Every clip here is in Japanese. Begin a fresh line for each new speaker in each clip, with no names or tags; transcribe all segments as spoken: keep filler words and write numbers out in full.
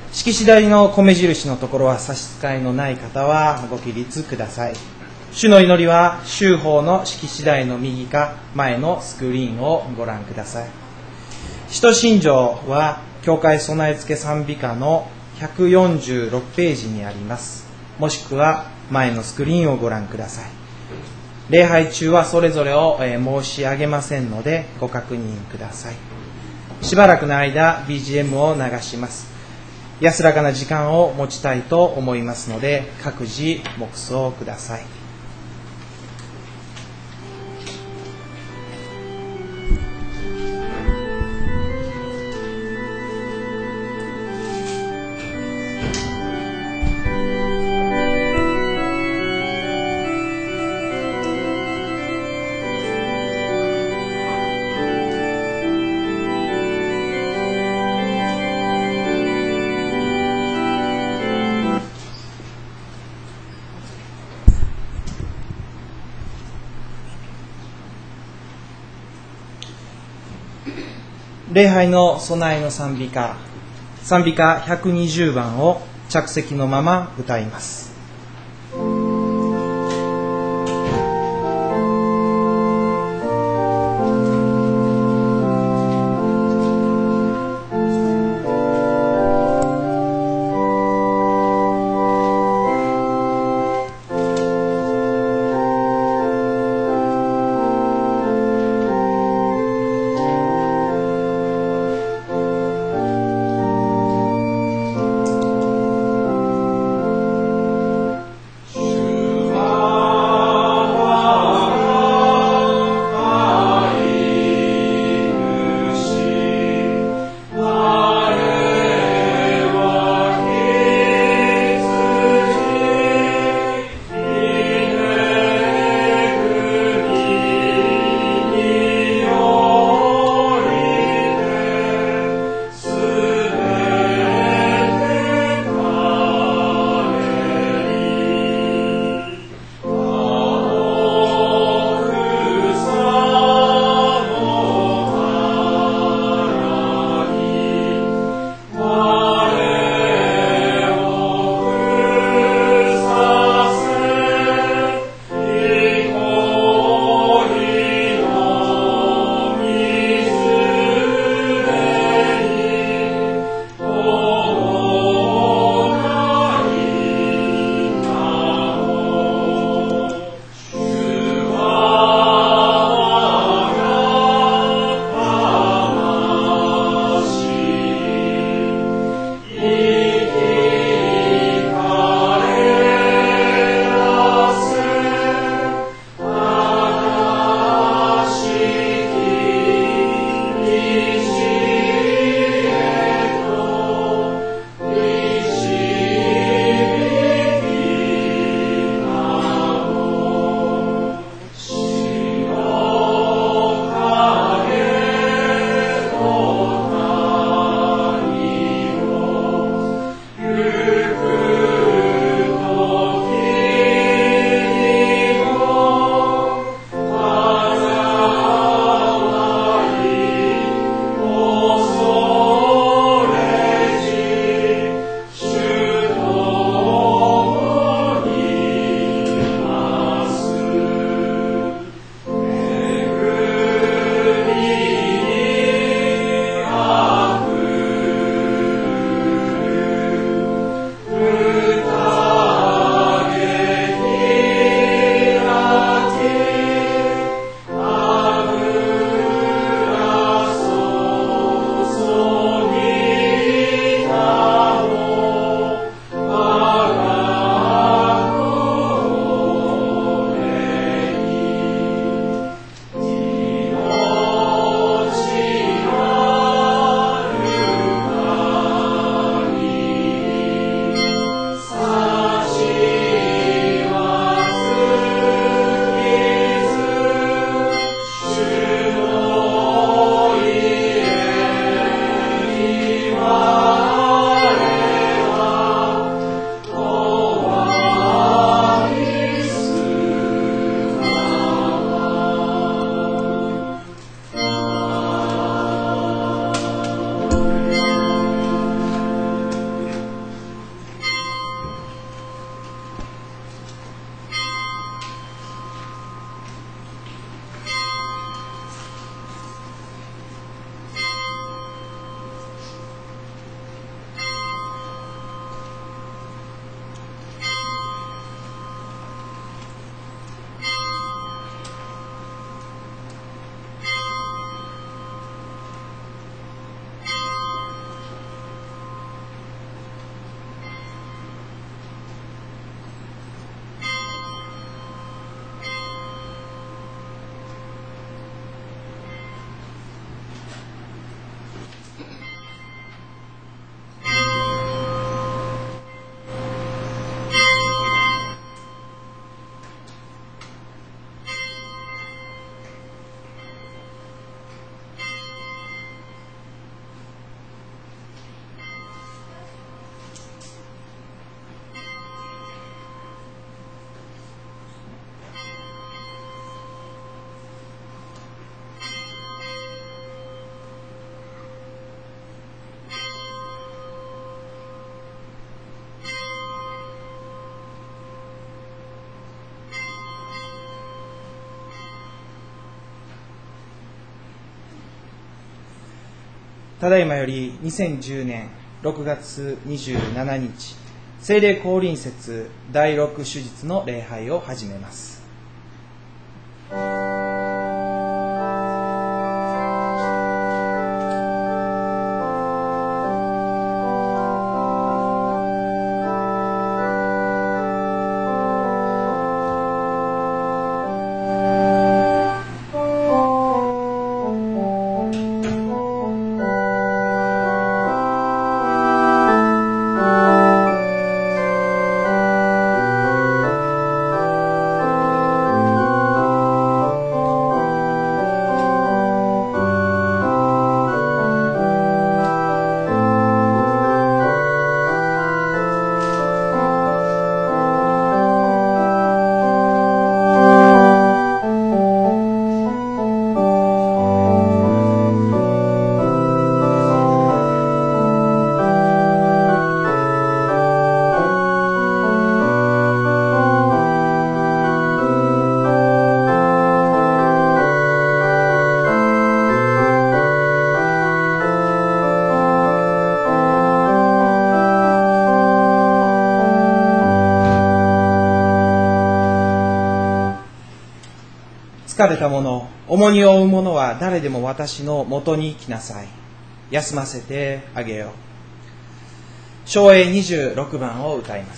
式次第の米印のところは差し支えのない方はご起立ください。主の祈りは修法の式次第の右か前のスクリーンをご覧ください。使徒信条は教会備え付け賛美歌のひゃくよんじゅうろくページにあります。もしくは前のスクリーンをご覧ください。礼拝中はそれぞれを申し上げませんのでご確認ください。しばらくの間 ビージーエム を流します。安らかな時間を持ちたいと思いますので各自黙想ください。礼拝の備えの賛美歌、賛美歌ひゃくにじゅうばんを着席のまま歌います。 ただいまよりにせんじゅうねんろくがつにじゅうしちにち、聖霊降臨節だいろく主日の礼拝を始めます。疲れた者、重荷を負う者は誰でも私のもとに来なさい。休ませてあげよう。唱詠にじゅうろくばんを歌います。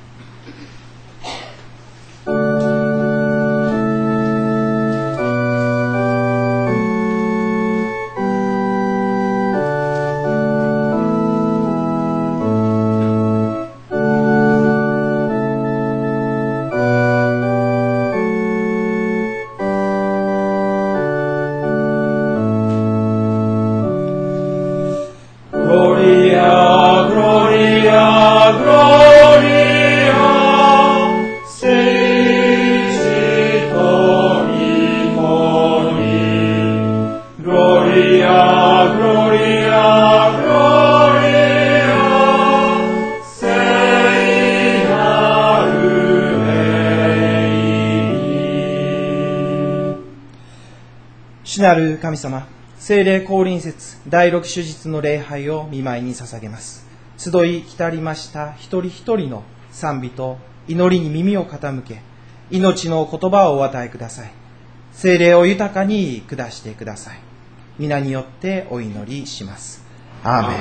主なる神様、聖霊降臨節だいろく主日の礼拝を御前に捧げます。集い来たりました一人一人の賛美と祈りに耳を傾け、命の言葉をお与えください。聖霊を豊かに下してください。皆によってお祈りします。アーメン。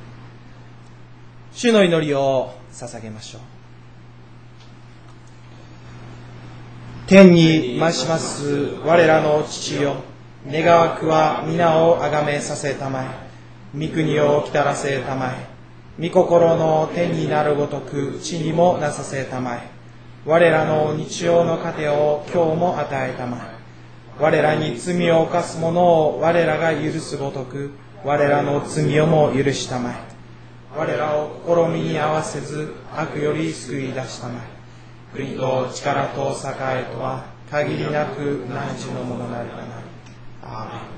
主の祈りを捧げましょう。天に増します我らの父よ、願わくは皆をあがめさせたまえ。御国をきたらせたまえ。御心の天になるごとく地にもなさせたまえ。我らの日曜の糧を今日も与えたまえ。我らに罪を犯す者を我らが許すごとく我らの罪をも許したまえ。我らを試みに合わせず悪より救い出したまえ。国と力と栄とは限りなく汝のものなりかなり。アーメン。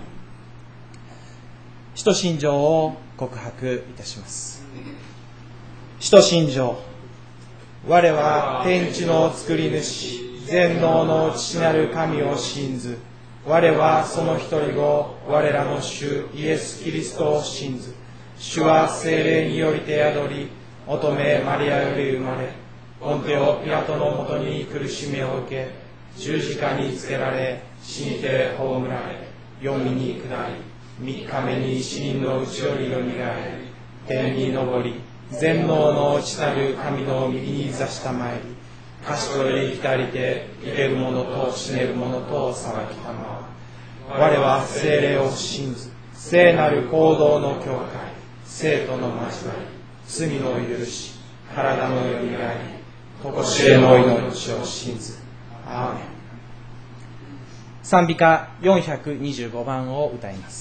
使徒信条を告白いたします。使徒信条。我は天地の作り主、全能の父なる神を信ず。我はその一人子、我らの主イエス・キリストを信ず。主は聖霊によりて宿り、乙女マリアより生まれ、ポンテオ・ピラトのもとに苦しみを受け、十字架につけられ、死にて葬られ、黄泉に下り、三日目に死人のうちよりよみがえり、天に昇り、全能の父なる神の右に座したまえり、賢い来たりて生ける者と死ねる者と裁きたまわ。我は聖霊を信ず、聖なる行動の教会、生徒の交わり、罪の許し、体のよみがえり、常しえの命を信ず。アーメン。賛美歌よんひゃくにじゅうごばんを歌います。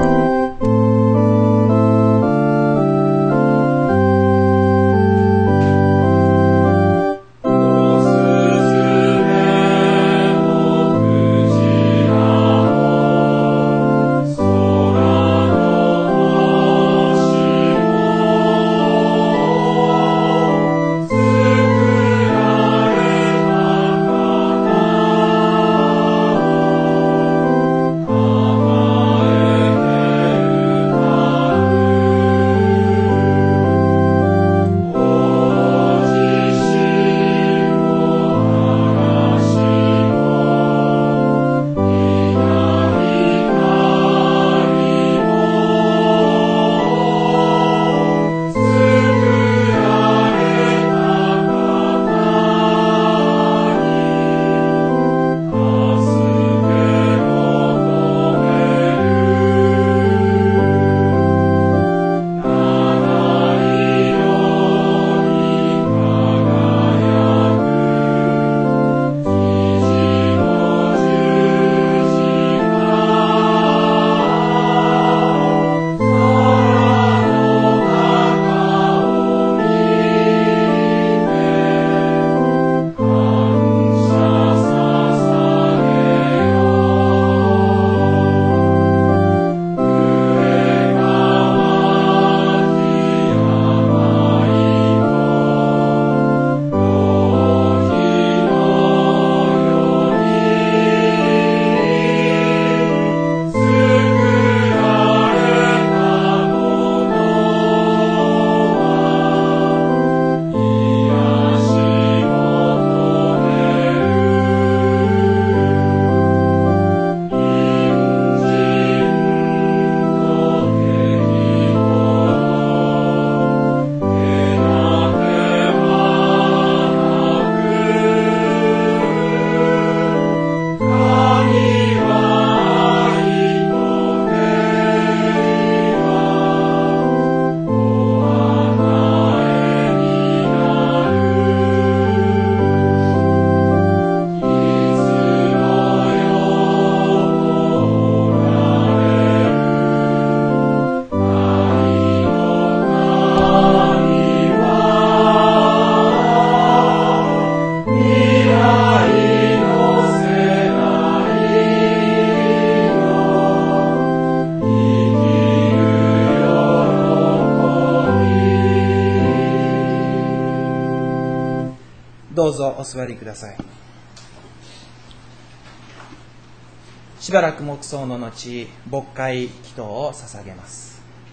「
どうぞお座りください。しばらく黙想の後、牧会祈祷を捧げます。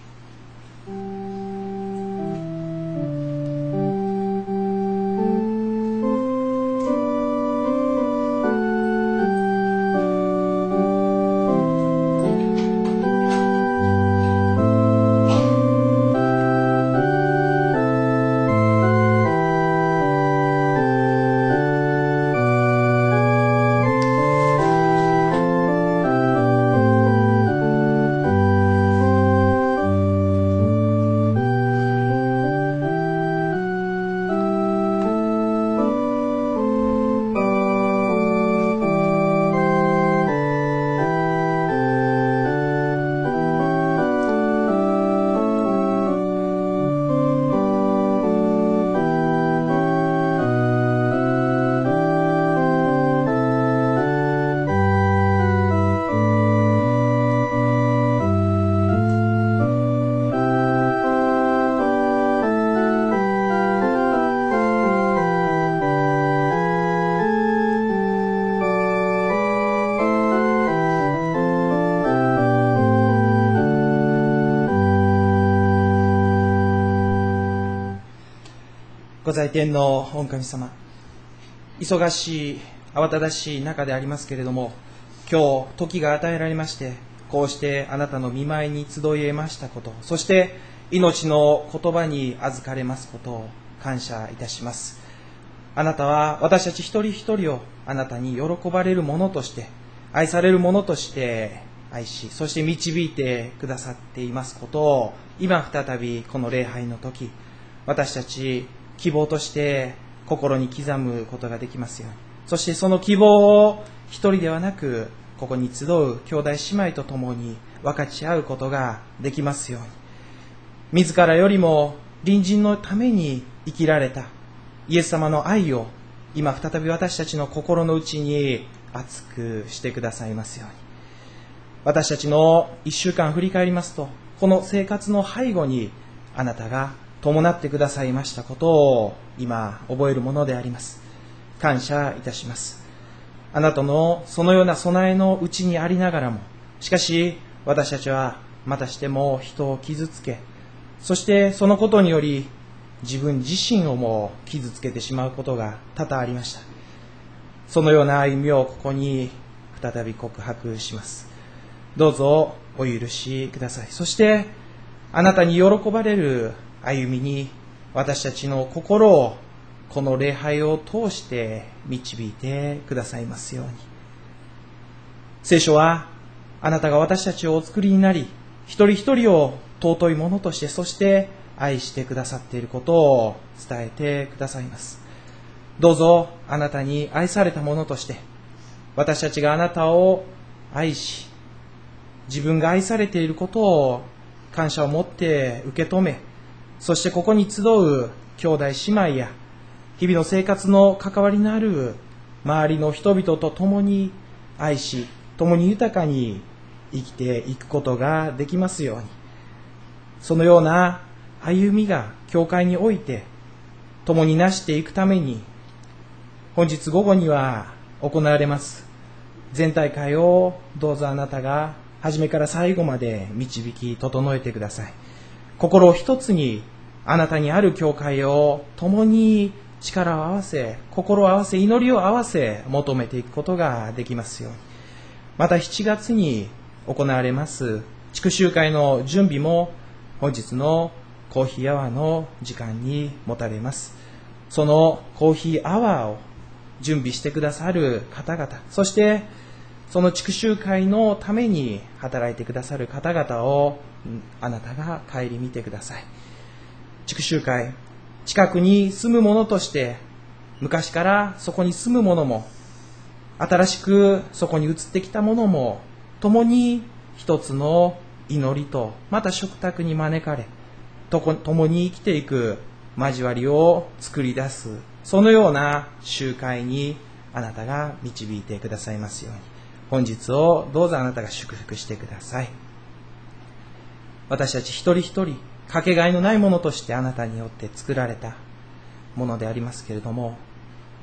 ご在天の御神様、忙しい慌ただしい中でありますけれども、今日時が与えられまして、こうしてあなたの御前に集い得ましたこと、そして命の言葉に預かれますことを感謝いたします。あなたは私たち一人一人をあなたに喜ばれるものとして、愛されるものとして愛し、そして導いてくださっていますことを、今再びこの礼拝の時、私たち希望として心に刻むことができますように。そしてその希望を一人ではなく、ここに集う兄弟姉妹と共に分かち合うことができますように。自らよりも隣人のために生きられたイエス様の愛を、今再び私たちの心の内に熱くしてくださいますように。私たちの一週間振り返りますと、この生活の背後にあなたが伴ってくださいましたことを今覚えるものであります。感謝いたします。あなたのそのような備えのうちにありながらも、しかし私たちはまたしても人を傷つけ、そしてそのことにより自分自身をも傷つけてしまうことが多々ありました。そのような歩みをここに再び告白します。どうぞお許しください。そしてあなたに喜ばれる歩みに私たちの心をこの礼拝を通して導いてくださいますように。聖書はあなたが私たちをお作りになり、一人一人を尊いものとして、そして愛してくださっていることを伝えてくださいます。どうぞあなたに愛されたものとして、私たちがあなたを愛し、自分が愛されていることを感謝を持って受け止め、そしてここに集う兄弟姉妹や日々の生活の関わりのある周りの人々と共に愛し、共に豊かに生きていくことができますように。そのような歩みが教会において共になしていくために、本日午後には行われます全体会をどうぞあなたが初めから最後まで導き整えてください。心を一つに、あなたにある教会を共に力を合わせ、心を合わせ、祈りを合わせ求めていくことができますように。またしちがつに行われます地区集会の準備も本日のコーヒーアワーの時間に持たれます。そのコーヒーアワーを準備してくださる方々、そしてその地区集会のために働いてくださる方々をあなたが顧みてください。地区集会、近くに住む者として、昔からそこに住む者も、新しくそこに移ってきた者も、共に一つの祈りと、また食卓に招かれ、とこ共に生きていく交わりを作り出す、そのような集会にあなたが導いてくださいますように。本日をどうぞあなたが祝福してください。私たち一人一人、かけがえのないものとしてあなたによって作られたものでありますけれども、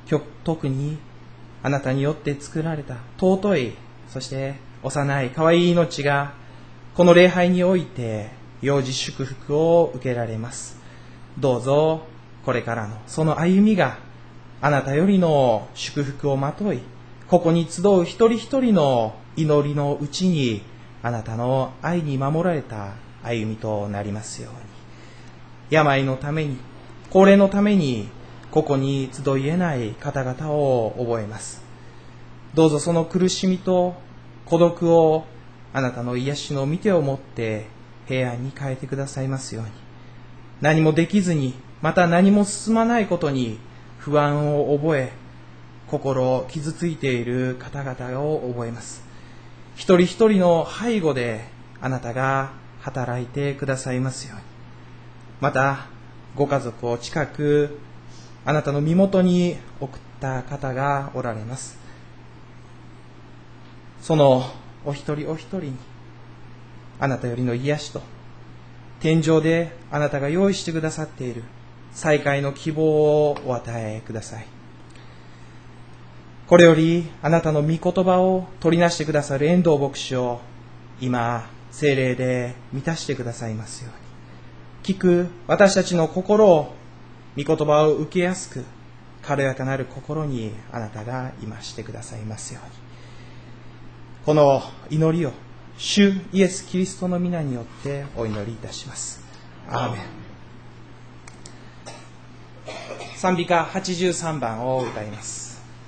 特にあなたによって作られた尊い、そして幼い可愛い命がこの礼拝において幼児祝福を受けられます。どうぞこれからのその歩みがあなたよりの祝福をまとい、ここに集う一人一人の祈りのうちにあなたの愛に守られた歩みとなりますように。病のために、高齢のためにここに集いえない方々を覚えます。どうぞその苦しみと孤独をあなたの癒しの御手を持って平安に変えてくださいますように。何もできずに、また何も進まないことに不安を覚え、心を傷ついている方々を覚えます。一人一人の背後であなたが働いてくださいますように。またご家族を近くあなたの身元に送った方がおられます。そのお一人お一人にあなたよりの癒しと天上であなたが用意してくださっている再会の希望をお与えください。これよりあなたの御言葉を取りなしてくださる遠藤牧師を今聖霊で満たしてくださいますように。聞く私たちの心を御言葉を受けやすく軽やかなる心にあなたが今してくださいますように。この祈りを主イエスキリストの皆によってお祈りいたします。アーメン。賛美歌はちじゅうさんばんを歌います。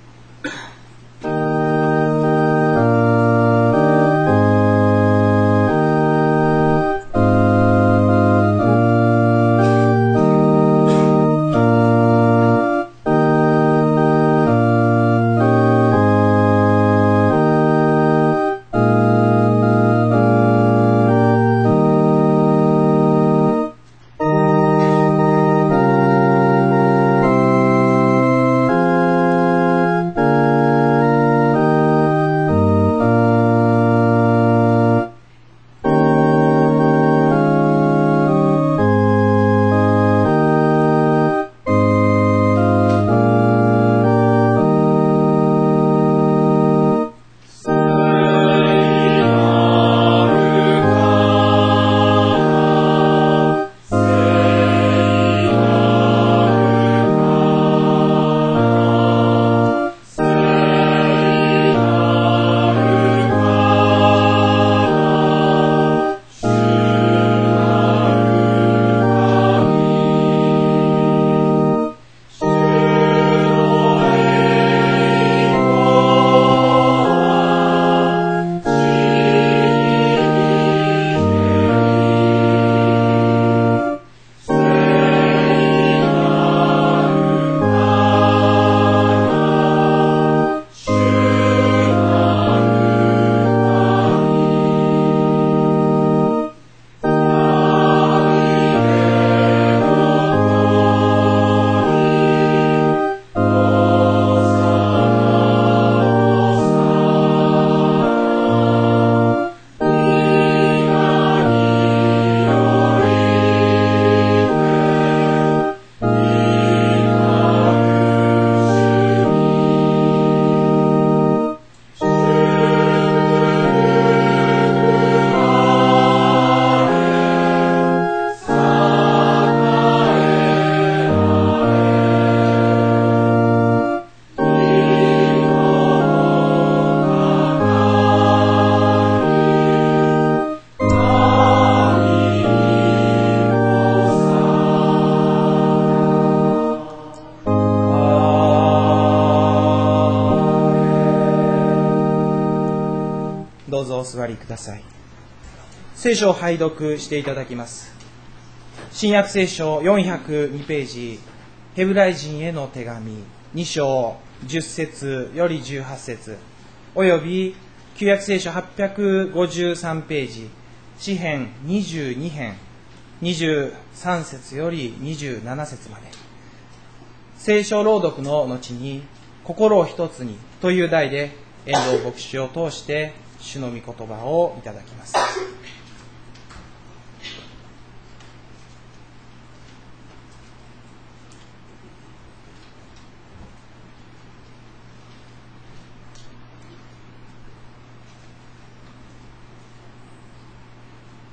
どうぞお座りください。聖書を拝読していただきます。新約聖書よんひゃくにページ、ヘブライ人への手紙に章じゅっ節よりじゅうはち節、および旧約聖書はっぴゃくごじゅうさんページ、詩編にじゅうに編にじゅうさん節よりにじゅうなな節まで、聖書朗読の後に心を一つにという題で遠藤牧師を通して主の御言葉をいただきます。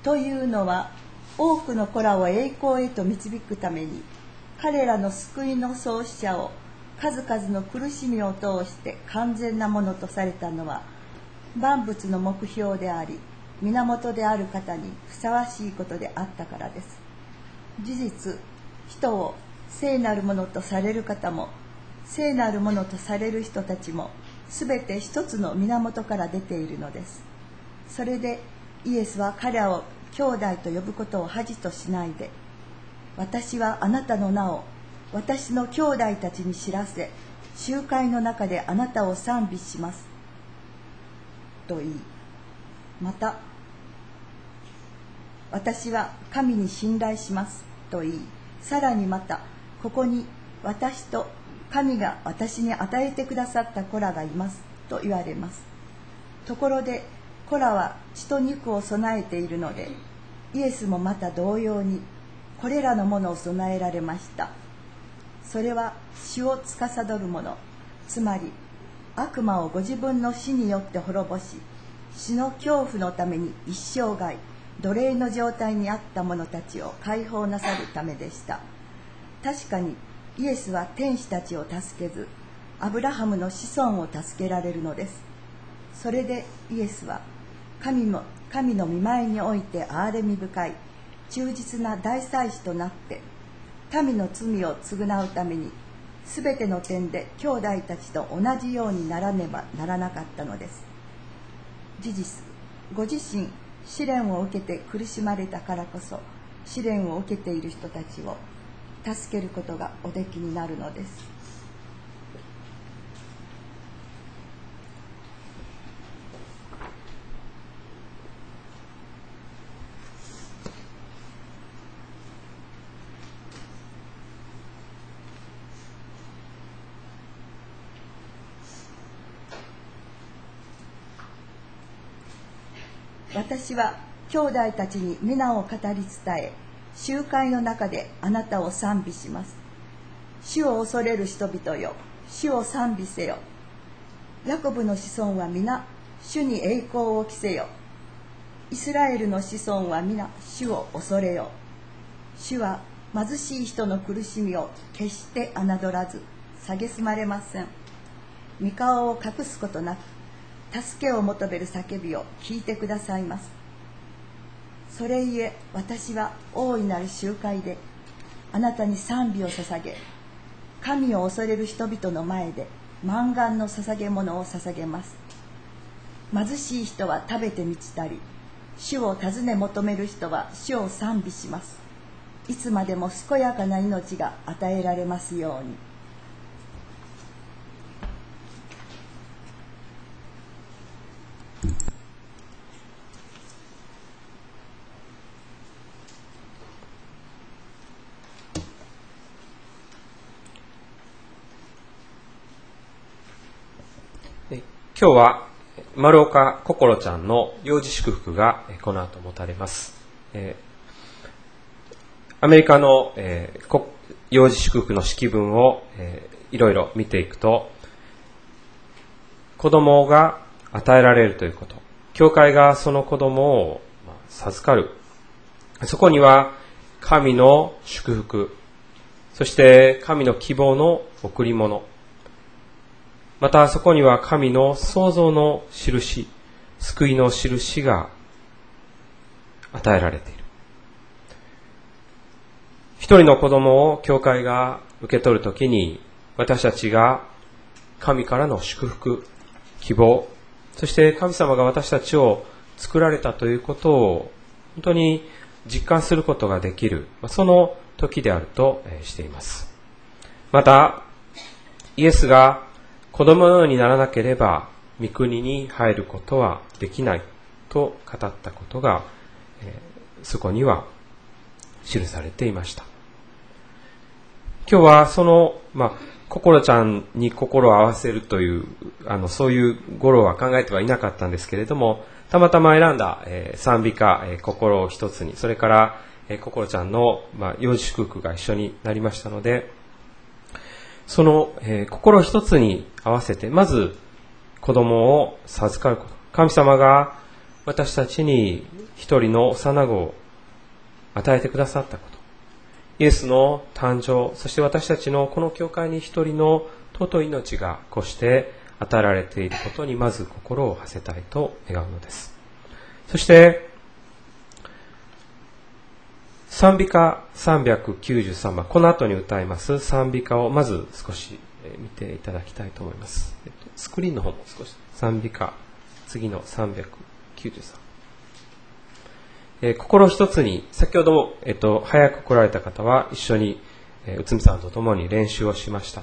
というのは、多くの子らを栄光へと導くために、彼らの救いの創始者を数々の苦しみを通して完全なものとされたのは、万物の目標であり、源である方にふさわしいことであったからです。事実、人を聖なるものとされる方も、聖なるものとされる人たちも、すべて一つの源から出ているのです。それでイエスは彼らを兄弟と呼ぶことを恥としないで、私はあなたの名を私の兄弟たちに知らせ、集会の中であなたを賛美しますと言い、また私は神に信頼しますと言い、さらにまたここに私と神が私に与えてくださった子らがいますと言われます。ところで子らは血と肉を備えているので、イエスもまた同様にこれらのものを備えられました。それは死を司るもの、つまり悪魔をご自分の死によって滅ぼし、死の恐怖のために一生涯奴隷の状態にあった者たちを解放なさるためでした。確かにイエスは天使たちを助けず、アブラハムの子孫を助けられるのです。それでイエスは神も神の御前において憐れみ深い忠実な大祭司となって、民の罪を償うためにすべての点で兄弟たちと同じようにならねばならなかったのです。事実、ご自身試練を受けて苦しまれたからこそ、試練を受けている人たちを助けることがおできになるのです。私は兄弟たちに皆を語り伝え、集会の中であなたを賛美します。主を恐れる人々よ、主を賛美せよ。ヤコブの子孫は皆、主に栄光を着せよ。イスラエルの子孫は皆、主を恐れよ。主は貧しい人の苦しみを決して侮らず、蔑まれません。御顔を隠すことなく、助けを求める叫びを聞いてくださいます。それゆえ私は大いなる集会であなたに賛美を捧げ、神を恐れる人々の前で満願の捧げ物を捧げます。貧しい人は食べて満ちたり、主を尋ね求める人は主を賛美します。いつまでも健やかな命が与えられますように。
今日は丸岡心ちゃんの幼児祝福がこの後持たれます。えー、アメリカの、えー、幼児祝福の式文を、えー、いろいろ見ていくと、子供が与えられるということ、教会がその子供を授かる、そこには神の祝福、そして神の希望の贈り物、またそこには神の創造の印、救いの印が与えられている。一人の子供を教会が受け取るときに、私たちが神からの祝福、希望、そして神様が私たちを作られたということを本当に実感することができる、その時であるとしています。また、イエスが子供のようにならなければ御国に入ることはできないと語ったことが、えー、そこには記されていました。今日はその、まあ、心ちゃんに心を合わせるという、あの、そういう語呂は考えてはいなかったんですけれども、たまたま選んだ、えー、賛美歌、えー、心を一つに、それから、えー、心ちゃんの、まあ、幼児祝福が一緒になりましたので、その、えー、心一つに合わせて、まず子供を授かること。神様が私たちに一人の幼子を与えてくださったこと、イエスの誕生、そして私たちのこの教会に一人の尊い命がこうして与えられていることにまず心を馳せたいと願うのです。そして賛美歌さんびゃくきゅうじゅうさんばん、この後に歌います賛美歌をまず少し見ていただきたいと思います。スクリーンの方も少し賛美歌、次のさんびゃくきゅうじゅうさん、えー、心一つに、先ほど、えっと、早く来られた方は一緒に、えー、内海さんと共に練習をしました。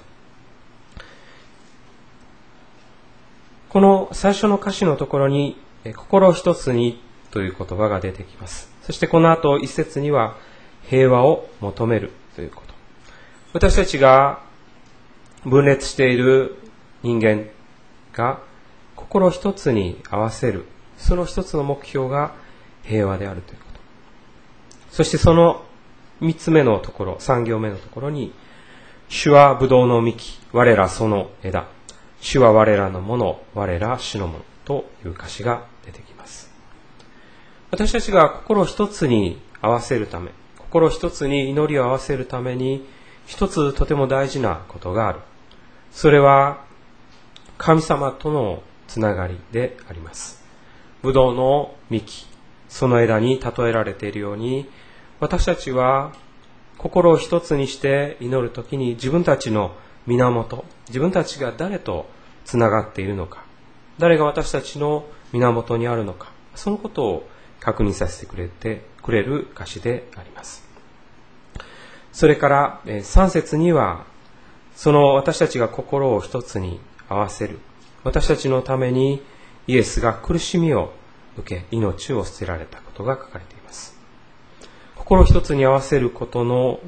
この最初の歌詞のところに、えー、心一つにという言葉が出てきます。そしてこの後一節には平和を求めるということ。私たちが分裂している人間が心一つに合わせる、その一つの目標が平和であるということ。そしてその三つ目のところ、三行目のところに、主は葡萄の幹、我らその枝、主は我らのもの、我ら主のものという歌詞が出てきます。私たちが心一つに合わせるため、心一つに祈りを合わせるために、一つとても大事なことがある。それは神様とのつながりであります。葡萄の幹、その枝に例えられているように、私たちは心を一つにして祈るときに自分たちの源、自分たちが誰とつながっているのか、誰が私たちの源にあるのか、そのことを確認させてくれてくれる歌詞であります。それからさん節には、その私たちが心を一つに合わせる、私たちのためにイエスが苦しみを受け、命を捨てられたことが書かれています。心一つに合わせることの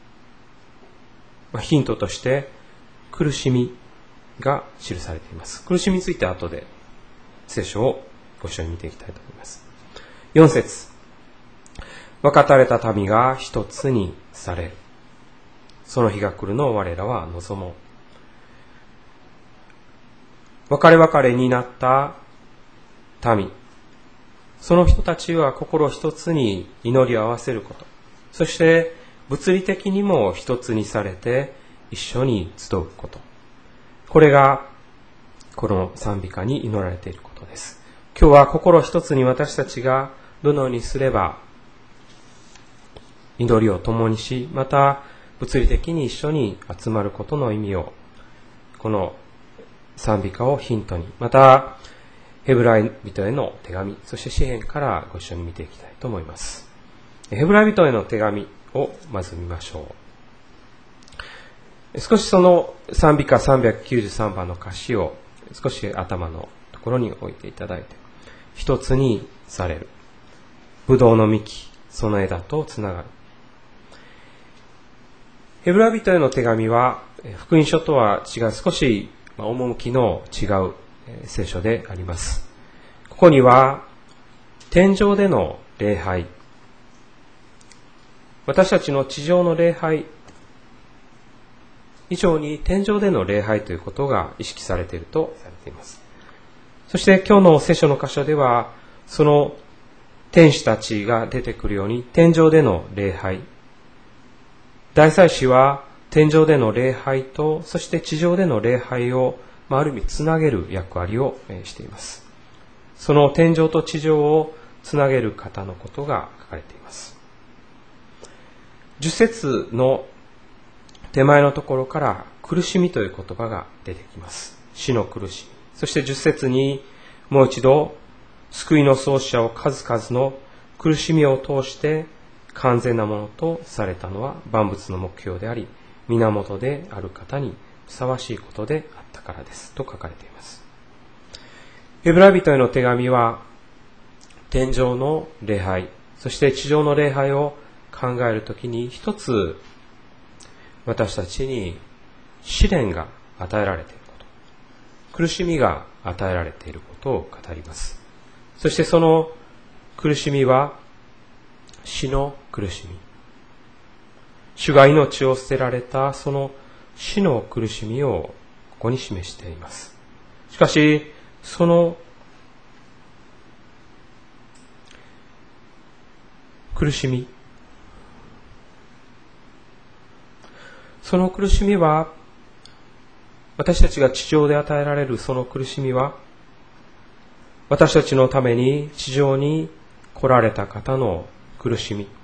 ヒントとして苦しみが記されています。苦しみについて後で聖書をご一緒に見ていきたいと思います。よん節、分かたれた民が一つにされる。その日が来るのを我らは望もう。別れ別れになった民、その人たちは心一つに祈りを合わせること、そして物理的にも一つにされて一緒に集うこと、これがこの賛美歌に祈られていることです。今日は心一つに私たちがどのようにすれば祈りを共にし、また物理的に一緒に集まることの意味を、この賛美歌をヒントに、またヘブライ人への手紙、そして詩編からご一緒に見ていきたいと思います。ヘブライ人への手紙をまず見ましょう。少しその賛美歌さんびゃくきゅうじゅうさんばんの歌詞を少し頭のところに置いていただいて、一つにされる。葡萄の幹、その枝とつながる。ヘブライ人への手紙は福音書とは違う、少し趣の違う聖書であります。ここには天上での礼拝、私たちの地上の礼拝以上に天上での礼拝ということが意識されているとされています。そして今日の聖書の箇所では、その天使たちが出てくるように天上での礼拝、大祭司は天上での礼拝と、そして地上での礼拝を、ある意味つなげる役割をしています。その天上と地上をつなげる方のことが書かれています。じゅっ節の手前のところから苦しみという言葉が出てきます。死の苦しみ。そしてじゅっ節にもう一度救いの創始者を数々の苦しみを通して完全なものとされたのは万物の目標であり、源である方にふさわしいことであったからですと書かれています。ヘブライ人への手紙は天上の礼拝、そして地上の礼拝を考えるときに一つ私たちに試練が与えられていること、苦しみが与えられていることを語ります。そしてその苦しみは死の苦しみ、主が命を捨てられたその死の苦しみをここに示しています。しかしその苦しみ、その苦しみは、私たちが地上で与えられるその苦しみは、私たちのために地上に来られた方の苦しみ、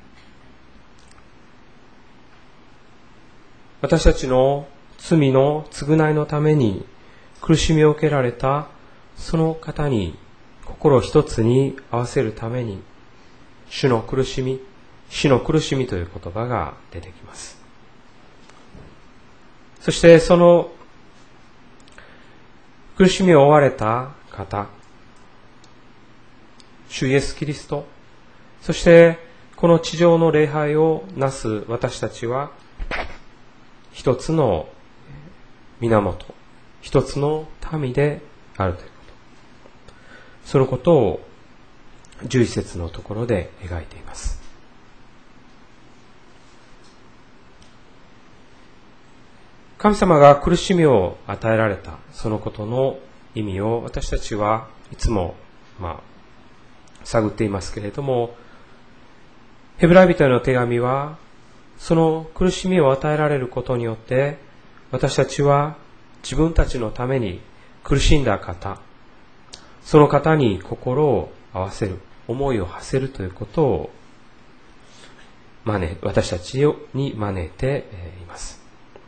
私たちの罪の償いのために苦しみを受けられたその方に心一つに合わせるために、主の苦しみ、死の苦しみという言葉が出てきます。そしてその苦しみを負われた方、主イエス・キリスト、そしてこの地上の礼拝をなす私たちは、一つの源、一つの民であるということ。そのことをじゅういち節のところで描いています。神様が苦しみを与えられたそのことの意味を私たちはいつも、まあ、探っていますけれども、ヘブライ人への手紙はその苦しみを与えられることによって私たちは自分たちのために苦しんだ方、その方に心を合わせる、思いを馳せるということを招い私たちに招いています。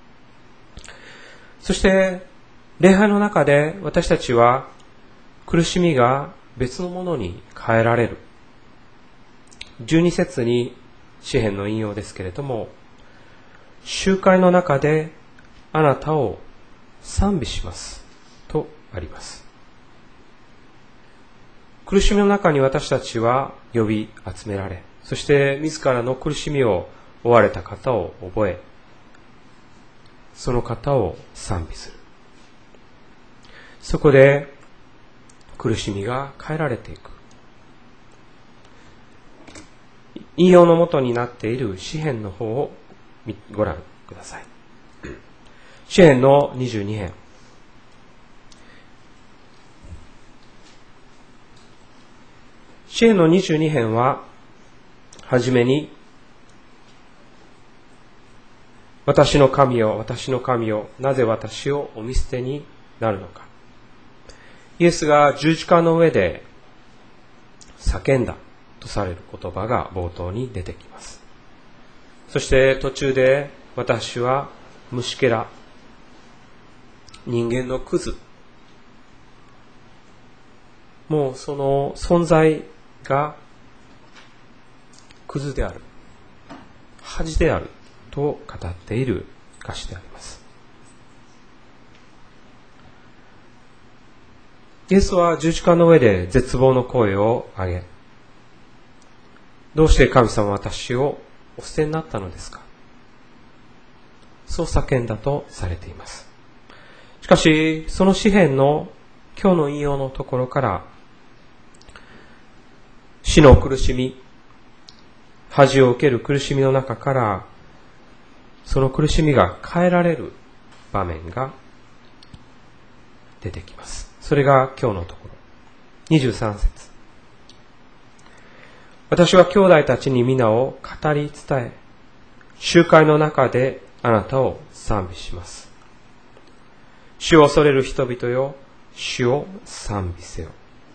そして礼拝の中で私たちは苦しみが別のものに変えられる。じゅうに節に詩編の引用ですけれども、集会の中であなたを賛美しますとあります。苦しみの中に私たちは呼び集められ、そして自らの苦しみを負われた方を覚え、その方を賛美する。そこで苦しみが変えられていく。引用の元になっている詩編の方をご覧ください。詩編のにじゅうに編。詩編のにじゅうに編は、はじめに、私の神よ、私の神よ、なぜ私をお見捨てになるのか。イエスが十字架の上で叫んだとされる言葉が冒頭に出てきます。そして途中で、私は虫けら、人間のクズ、もうその存在がクズである、恥であると語っている歌詞であります。イエスは十字架の上で絶望の声を上げ、どうして神様は私をお捨てになったのですか、そう叫んだとされています。しかしその詩編の今日の引用のところから、死の苦しみ、恥を受ける苦しみの中から、その苦しみが変えられる場面が出てきます。それが今日のところ。にじゅうさん節。私は兄弟たちに皆を語り伝え、集会の中であなたを賛美します。主を恐れる人々よ、主を賛美せよ。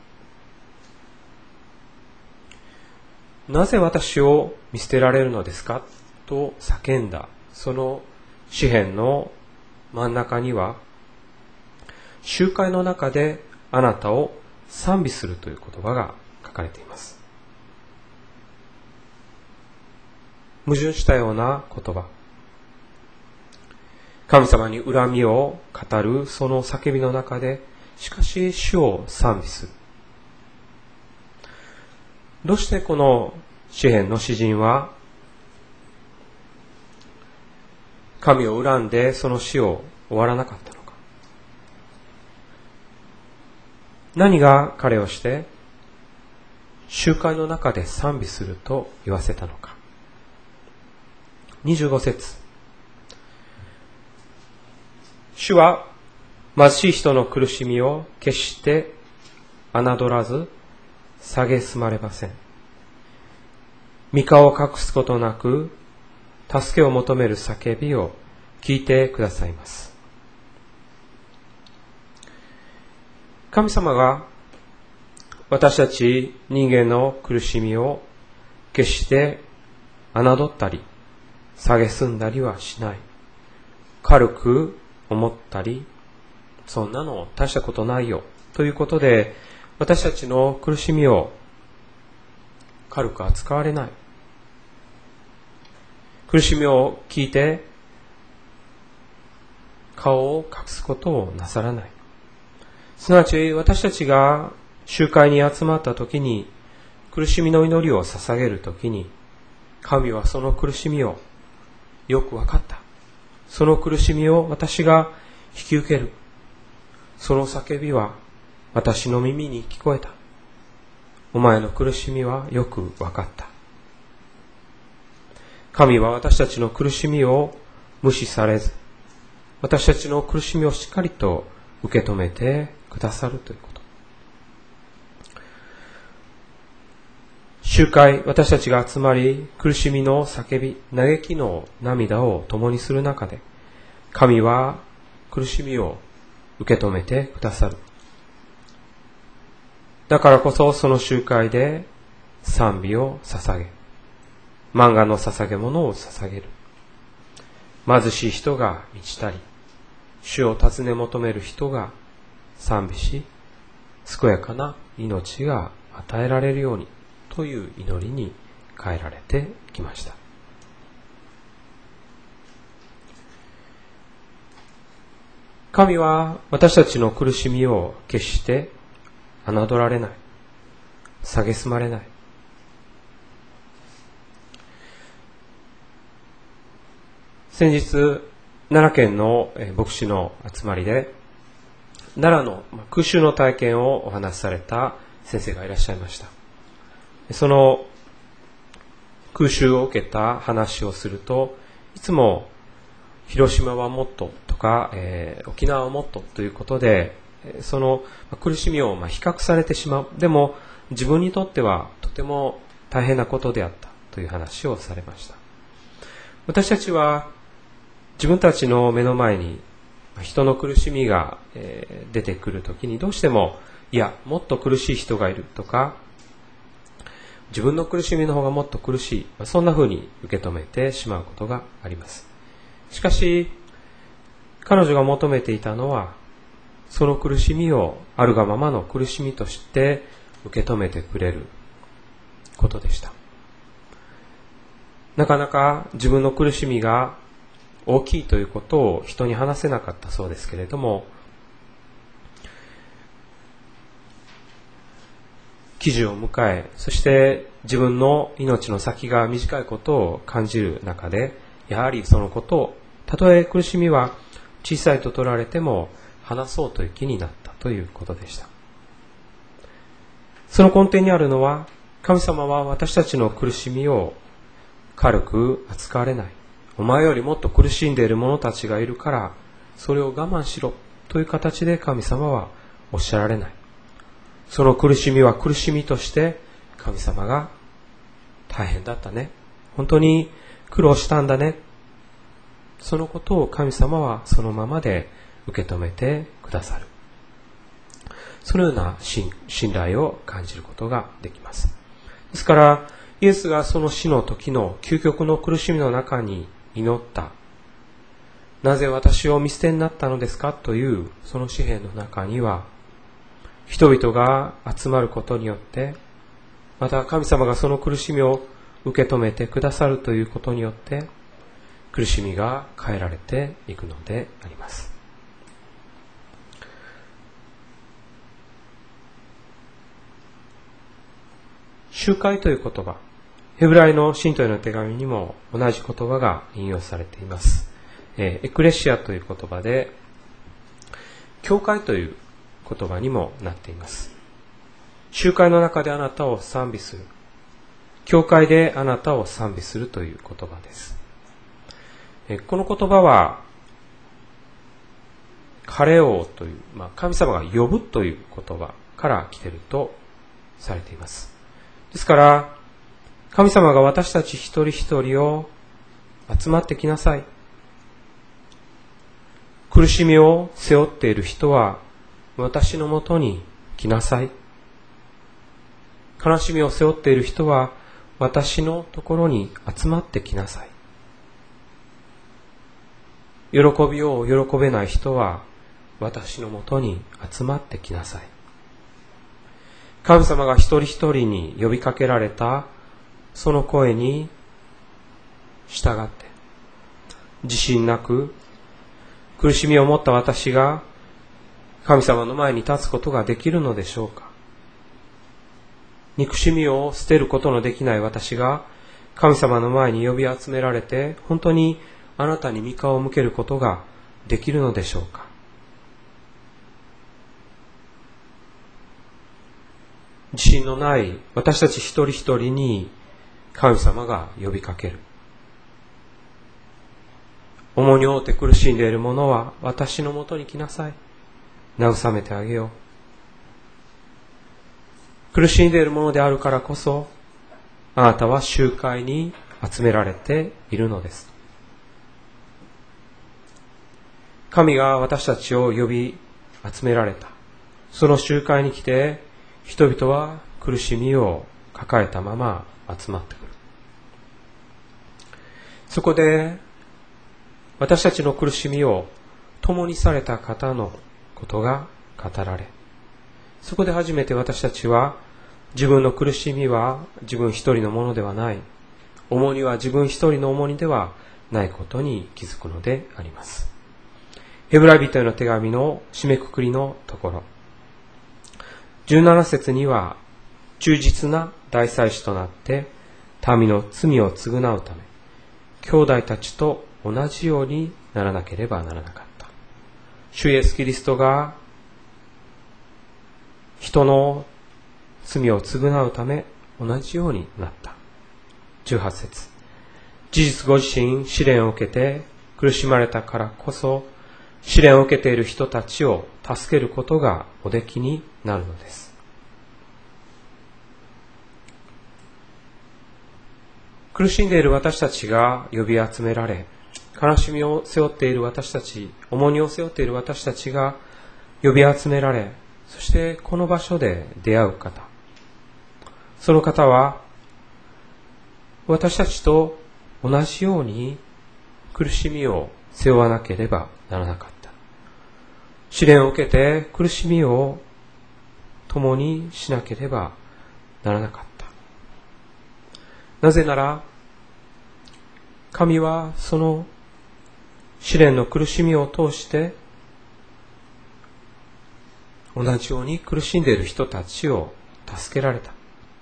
なぜ私を見捨てられるのですかと叫んだその詩編の真ん中には、集会の中であなたを賛美するという言葉が書かれています。矛盾したような言葉、神様に恨みを語るその叫びの中で、しかし主を賛美する。どうしてこの詩編の詩人は神を恨んでその詩を終わらなかったのか。何が彼をして集会の中で賛美すると言わせたのか。にじゅうご節。主は貧しい人の苦しみを決して侮らず蔑まれません。 御顔を隠すことなく、助けを求める叫びを聞いてくださいます。神様が私たち人間の苦しみを決して侮ったり、蔑んだりはしない。軽く思ったり、そんなの大したことないよということで、私たちの苦しみを軽く扱われない。苦しみを聞いて顔を隠すことをなさらない。すなわち私たちが集会に集まった時に、苦しみの祈りを捧げる時に、神はその苦しみをよく分かった。その苦しみを私が引き受ける。その叫びは私の耳に聞こえた。お前の苦しみはよく分かった。神は私たちの苦しみを無視されず、私たちの苦しみをしっかりと受け止めてくださるということ。集会、私たちが集まり、苦しみの叫び、嘆きの涙を共にする中で、神は苦しみを受け止めてくださる。だからこそその集会で賛美を捧げ、漫画の捧げ物を捧げる。貧しい人が満ちたり、主を尋ね求める人が賛美し、健やかな命が与えられるようにという祈りに変えられてきました。神は私たちの苦しみを決して侮られない、蔑まれない。先日、奈良県の牧師の集まりで、奈良の空襲の体験をお話しされた先生がいらっしゃいました。その空襲を受けた話をすると、いつも広島はもっととか、えー、沖縄はもっとということで、その苦しみをまあ比較されてしまう。でも自分にとってはとても大変なことであったという話をされました。私たちは自分たちの目の前に人の苦しみが出てくるときに、どうしてもいやもっと苦しい人がいるとか、自分の苦しみの方がもっと苦しい、そんな風に受け止めてしまうことがあります。しかし彼女が求めていたのは、その苦しみをあるがままの苦しみとして受け止めてくれることでした。なかなか自分の苦しみが大きいということを人に話せなかったそうですけれども、喜寿を迎え、そして自分の命の先が短いことを感じる中で、やはりそのことを、たとえ苦しみは小さいと取られても話そうという気になったということでした。その根底にあるのは、神様は私たちの苦しみを軽く扱われない。お前よりもっと苦しんでいる者たちがいるから、それを我慢しろという形で神様はおっしゃられない。その苦しみは苦しみとして神様が大変だったね、本当に苦労したんだね、そのことを神様はそのままで受け止めてくださる。そのような信頼を感じることができます。ですからイエスがその死の時の究極の苦しみの中に祈った、なぜ私を見捨てになったのですかというその詩篇の中には、人々が集まることによって、また神様がその苦しみを受け止めてくださるということによって、苦しみが変えられていくのであります。集会という言葉、ヘブライの信徒への手紙にも同じ言葉が引用されています。エクレシアという言葉で、教会という言葉にもなっています。集会の中であなたを賛美する、教会であなたを賛美するという言葉です。この言葉はカレオという、まあ、神様が呼ぶという言葉から来ているとされています。ですから神様が私たち一人一人を集まってきなさい。苦しみを背負っている人は私のもとに来なさい。悲しみを背負っている人は私のところに集まってきなさい。喜びを喜べない人は私のもとに集まってきなさい。神様が一人一人に呼びかけられたその声に従って、自信なく苦しみを持った私が神様の前に立つことができるのでしょうか。憎しみを捨てることのできない私が神様の前に呼び集められて、本当にあなたに御顔を向けることができるのでしょうか。自信のない私たち一人一人に神様が呼びかける。重荷を負って苦しんでいる者は私のもとに来なさい。慰めてあげよう。苦しんでいるものであるからこそ、あなたは集会に集められているのです。神が私たちを呼び集められた。その集会に来て、人々は苦しみを抱えたまま集まってくる。そこで、私たちの苦しみを共にされた方のことが語られ、そこで初めて私たちは自分の苦しみは自分一人のものではない、重荷は自分一人の重荷ではないことに気づくのであります。ヘブライ人への手紙の締めくくりのところ、じゅうなな節には、忠実な大祭司となって民の罪を償うため、兄弟たちと同じようにならなければならなかった。主イエスキリストが人の罪を償うため同じようになった。じゅうはち節、事実ご自身試練を受けて苦しまれたからこそ、試練を受けている人たちを助けることがおできになるのです。苦しんでいる私たちが呼び集められ、悲しみを背負っている私たち、重荷を背負っている私たちが呼び集められ、そしてこの場所で出会う方、その方は私たちと同じように苦しみを背負わなければならなかった。試練を受けて苦しみを共にしなければならなかった。なぜなら、神はその試練の苦しみを通して同じように苦しんでいる人たちを助けられた。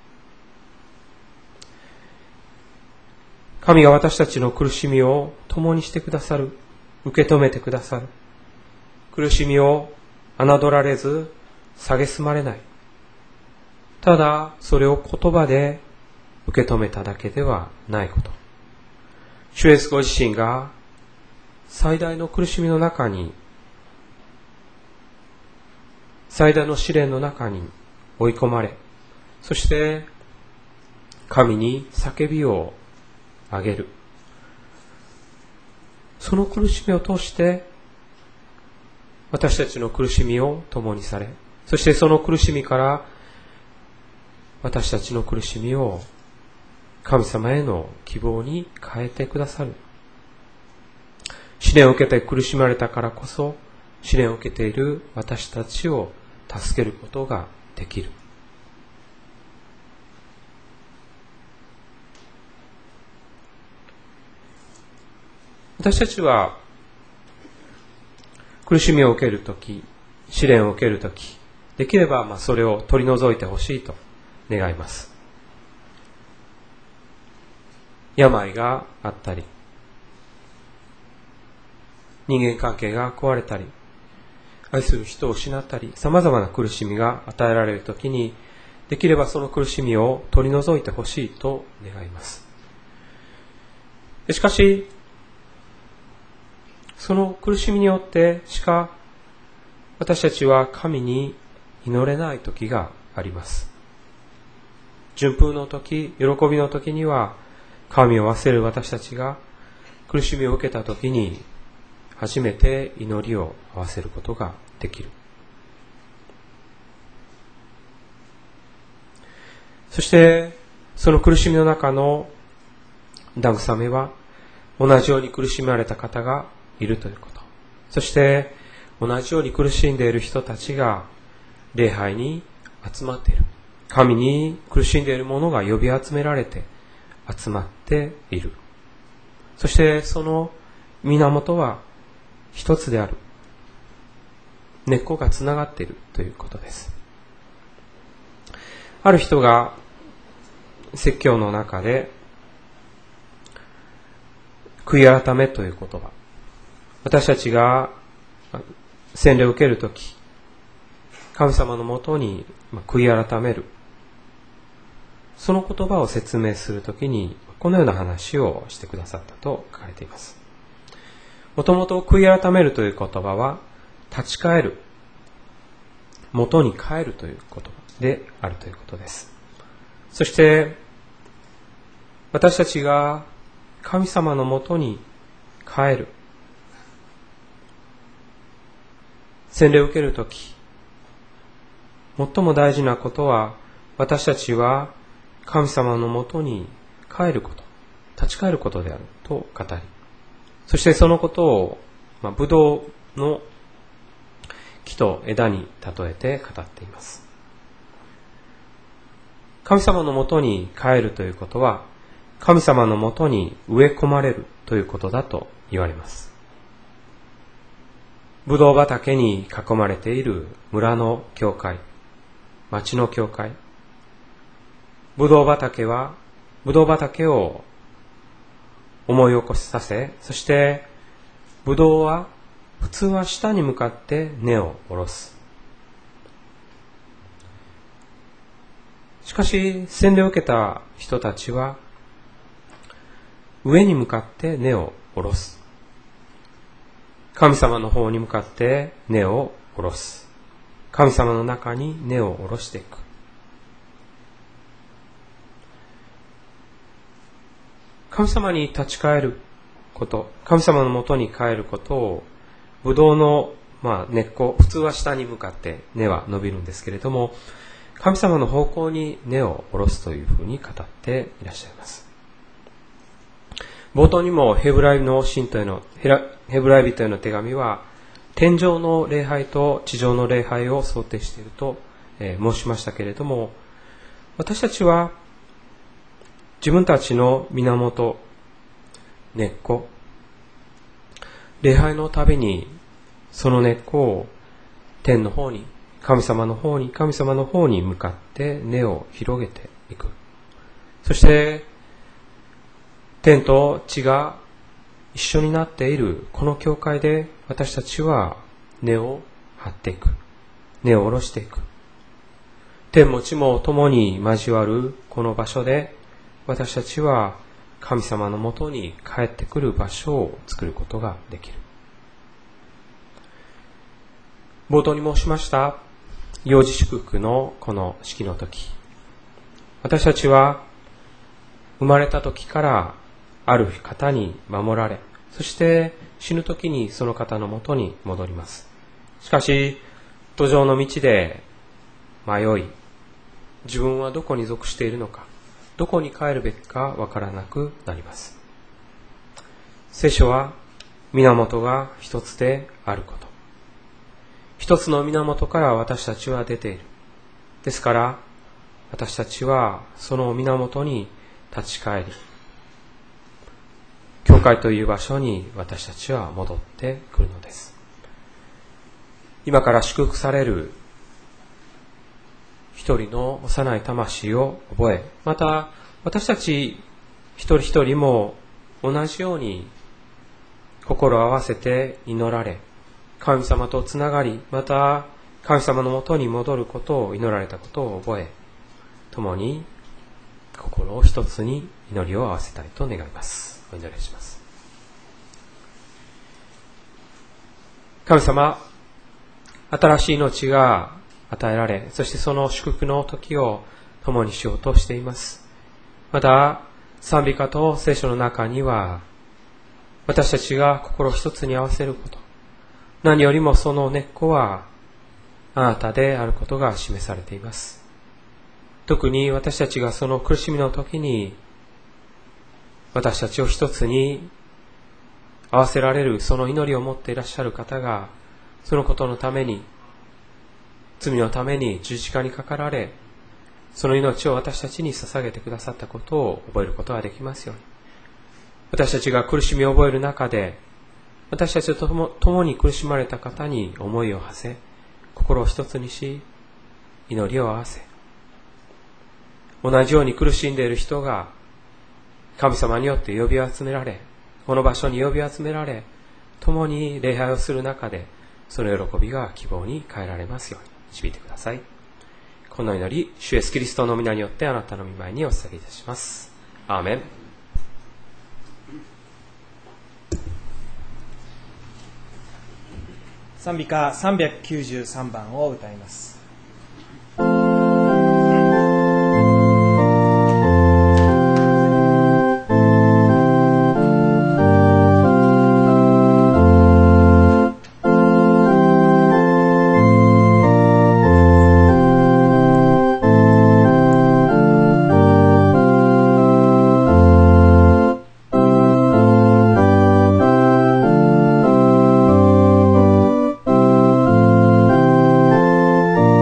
神が私たちの苦しみを共にしてくださる、受け止めてくださる。苦しみを侮られず蔑まれない。ただそれを言葉で受け止めただけではないこと。主イエスご自身が最大の苦しみの中に、最大の試練の中に追い込まれ、そして神に叫びを上げる。その苦しみを通して私たちの苦しみを共にされ、そしてその苦しみから私たちの苦しみを神様への希望に変えてくださる。試練を受けて苦しまれたからこそ、試練を受けている私たちを助けることができる。私たちは苦しみを受けるとき、試練を受けるとき、できればまあそれを取り除いてほしいと願います。病があったり、人間関係が壊れたり、愛する人を失ったり、様々な苦しみが与えられるときに、できればその苦しみを取り除いてほしいと願います。しかし、その苦しみによってしか私たちは神に祈れない時があります。 順風の時、喜びの時には神を忘れる私たちが苦しみを受けた時に初めて祈りを合わせることができる。そしてその苦しみの中の慰めは同じように苦しめられた方がいるということ。そして同じように苦しんでいる人たちが礼拝に集まっている。神に苦しんでいる者が呼び集められて集まっている。そしてその源は一つである。根っこがつながっているということです。ある人が説教の中で悔い改めという言葉、私たちが洗礼を受けるとき、神様のもとに悔い改める、その言葉を説明するときにこのような話をしてくださったと書かれています。もともと悔い改めるという言葉は立ち返る、元に帰るという言葉であるということです。そして私たちが神様のもとに帰る、洗礼を受けるとき、最も大事なことは私たちは神様のもとに帰ること、立ち返ることであると語り、そしてそのことを、まあ、ブドウの木と枝に例えて語っています。神様のもとに帰るということは、神様のもとに植え込まれるということだと言われます。ブドウ畑に囲まれている村の教会、町の教会、ブドウ畑は、ブドウ畑を思い起こしさせ、そしてブドウは普通は下に向かって根を下ろす。しかし洗礼を受けた人たちは上に向かって根を下ろす。神様の方に向かって根を下ろす。神様の中に根を下ろしていく。神様に立ち返ること、神様のもとに帰ることを、ブドウの、まあ、根っこ、普通は下に向かって根は伸びるんですけれども、神様の方向に根を下ろすというふうに語っていらっしゃいます。冒頭にもヘブライの信徒への、ヘブライ人への手紙は、天上の礼拝と地上の礼拝を想定していると、えー、申しましたけれども、私たちは自分たちの源、根っこ、礼拝のたびにその根っこを天の方に、神様の方に、神様の方に向かって根を広げていく。そして天と地が一緒になっているこの教会で私たちは根を張っていく。根を下ろしていく。天も地も共に交わるこの場所で私たちは神様のもとに帰ってくる場所を作ることができる。冒頭に申しました幼児祝福のこの式の時、私たちは生まれた時からある方に守られ、そして死ぬ時にその方のもとに戻ります。しかし途上の道で迷い、自分はどこに属しているのか、どこに帰るべきかわからなくなります。聖書は源が一つであること、一つの源から私たちは出ている。ですから私たちはその源に立ち返り、教会という場所に私たちは戻ってくるのです。今から祝福される一人の幼い魂を覚え、また私たち一人一人も同じように心を合わせて祈られ、神様とつながり、また神様のもとに戻ることを祈られたことを覚え、共に心を一つに祈りを合わせたいと願います。お祈りします。神様、新しい命が与えられ、そしてその祝福の時を共にしようとしています。また、賛美歌と聖書の中には、私たちが心一つに合わせること、何よりもその根っこはあなたであることが示されています。特に私たちがその苦しみの時に、私たちを一つに合わせられるその祈りを持っていらっしゃる方が、そのことのために、罪のために十字架にかかられ、その命を私たちに捧げてくださったことを覚えることができますように。私たちが苦しみを覚える中で、私たちと共に苦しまれた方に思いを馳せ、心を一つにし、祈りを合わせ、同じように苦しんでいる人が神様によって呼び集められ、この場所に呼び集められ、共に礼拝をする中で、その喜びが希望に変えられますように導いてください。この祈り、主イエスキリストの皆によってあなたの御前にお捧げいたします。アーメン。
賛美歌さんびゃくきゅうじゅうさんばんを歌います。
「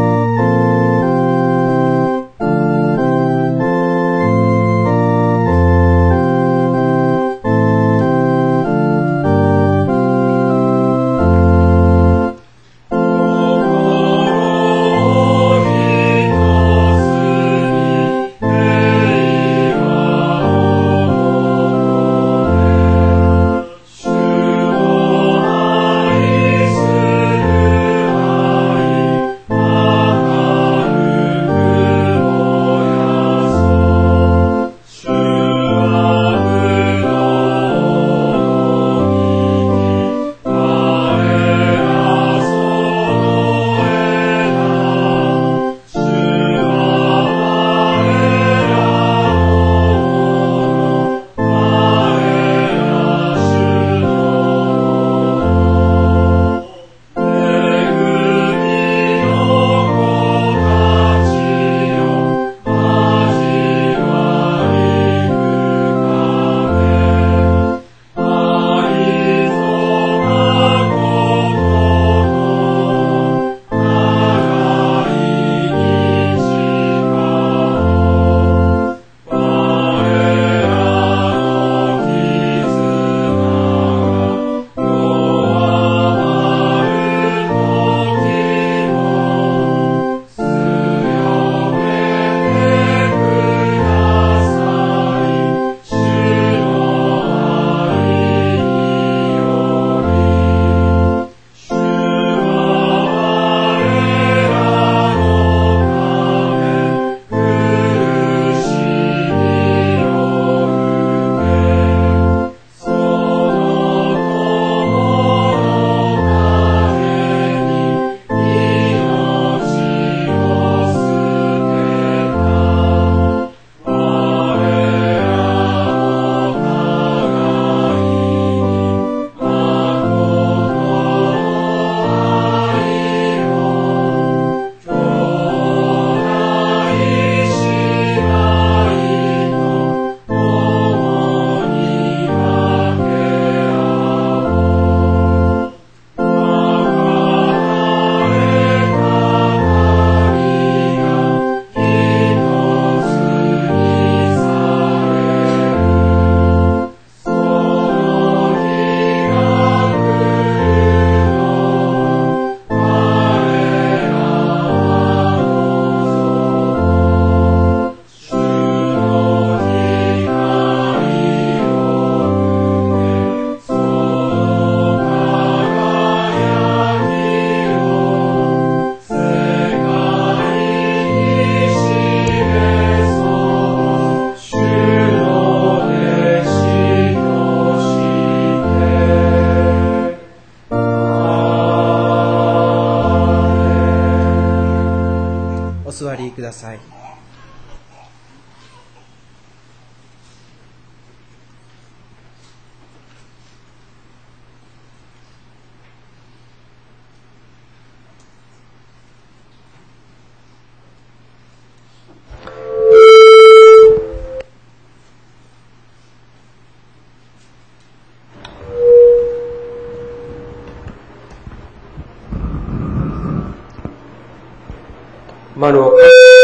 丸岡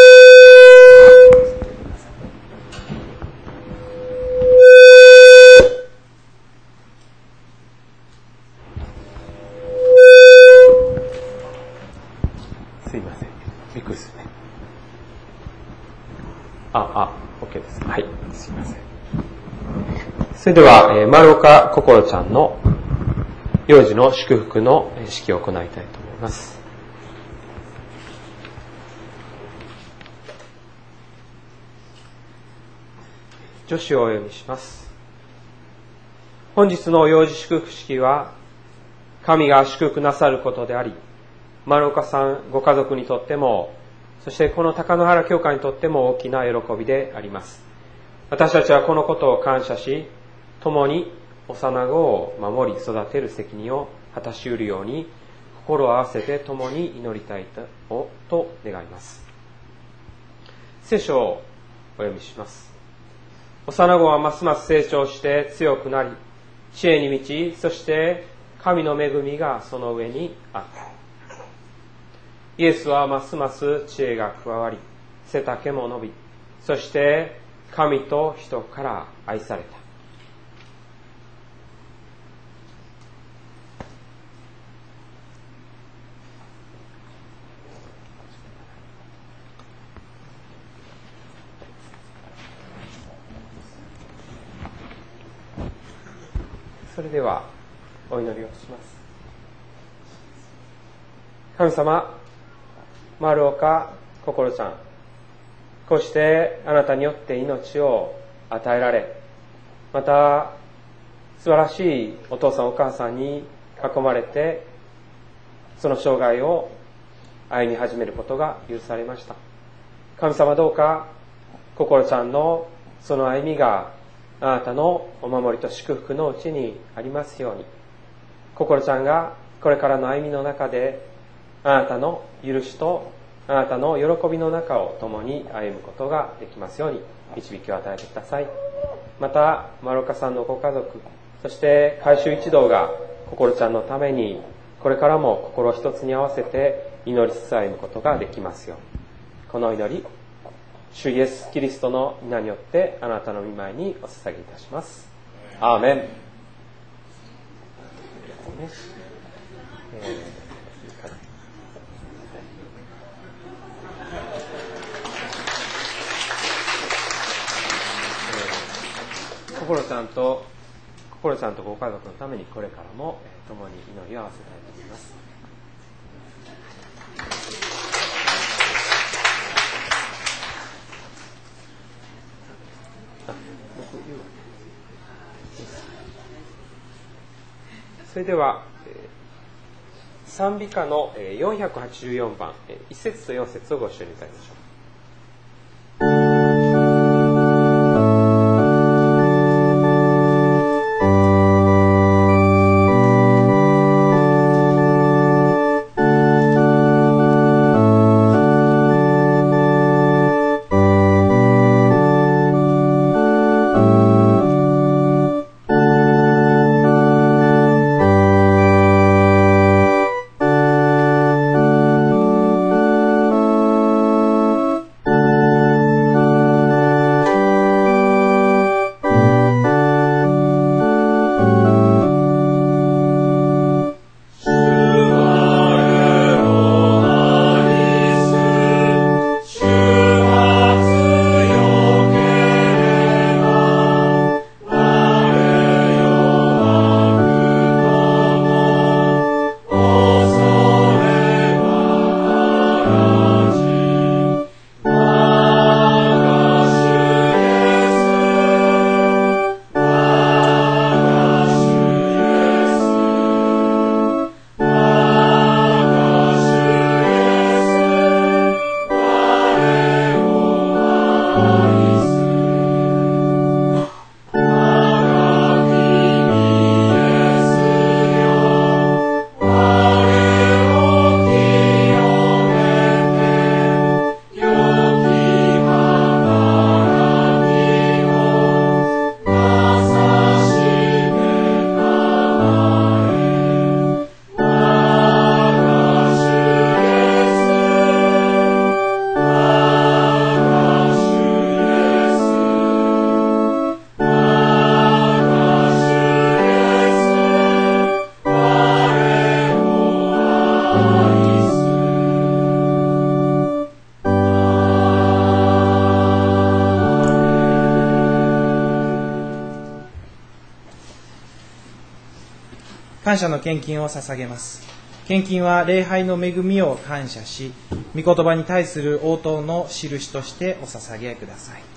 すいません、びっくりするね。あ、あ、OK です。はい、すいません。それでは、えー、丸岡心ちゃんの幼児の祝福の式を行いたいと思います。助手をお読みします。本日の幼児祝福式は、神が祝福なさることであり、丸岡さんご家族にとっても、そしてこの高野原教会にとっても大きな喜びであります。私たちはこのことを感謝し、共に幼子を守り育てる責任を果たし得るように、心を合わせて共に祈りたいと願います。聖書をお読みします。幼子はますます成長して強くなり、知恵に満ち、そして神の恵みがその上にあった。イエスはますます知恵が加わり、背丈も伸び、そして神と人から愛された。それではお祈りをします。神様、丸岡心ちゃん、こうしてあなたによって命を与えられ、また素晴らしいお父さんお母さんに囲まれて、その生涯を歩み始めることが許されました。神様、どうか心ちゃんのその歩みがあなたのお守りと祝福のうちにありますように、心ちゃんがこれからの歩みの中であなたの許しとあなたの喜びの中を共に歩むことができますように導きを与えてください。また丸岡さんのご家族、そして改宗一同が心ちゃんのためにこれからも心を一つに合わせて祈りつつ歩むことができますように、この祈り、主イエスキリストの皆によってあなたの御前にお捧げいたします。アーメン。ねえー心ちゃんと心ちゃんとご家族のためにこれからも共に祈りを合わせたいと思います。それでは賛美歌のよんひゃくはちじゅうよんばん、いち節とよん節をご一緒に歌いましょう。
「
感謝の献金を捧げます。献金は礼拝の恵みを感謝し、御言葉に対する応答の印としてお捧げください。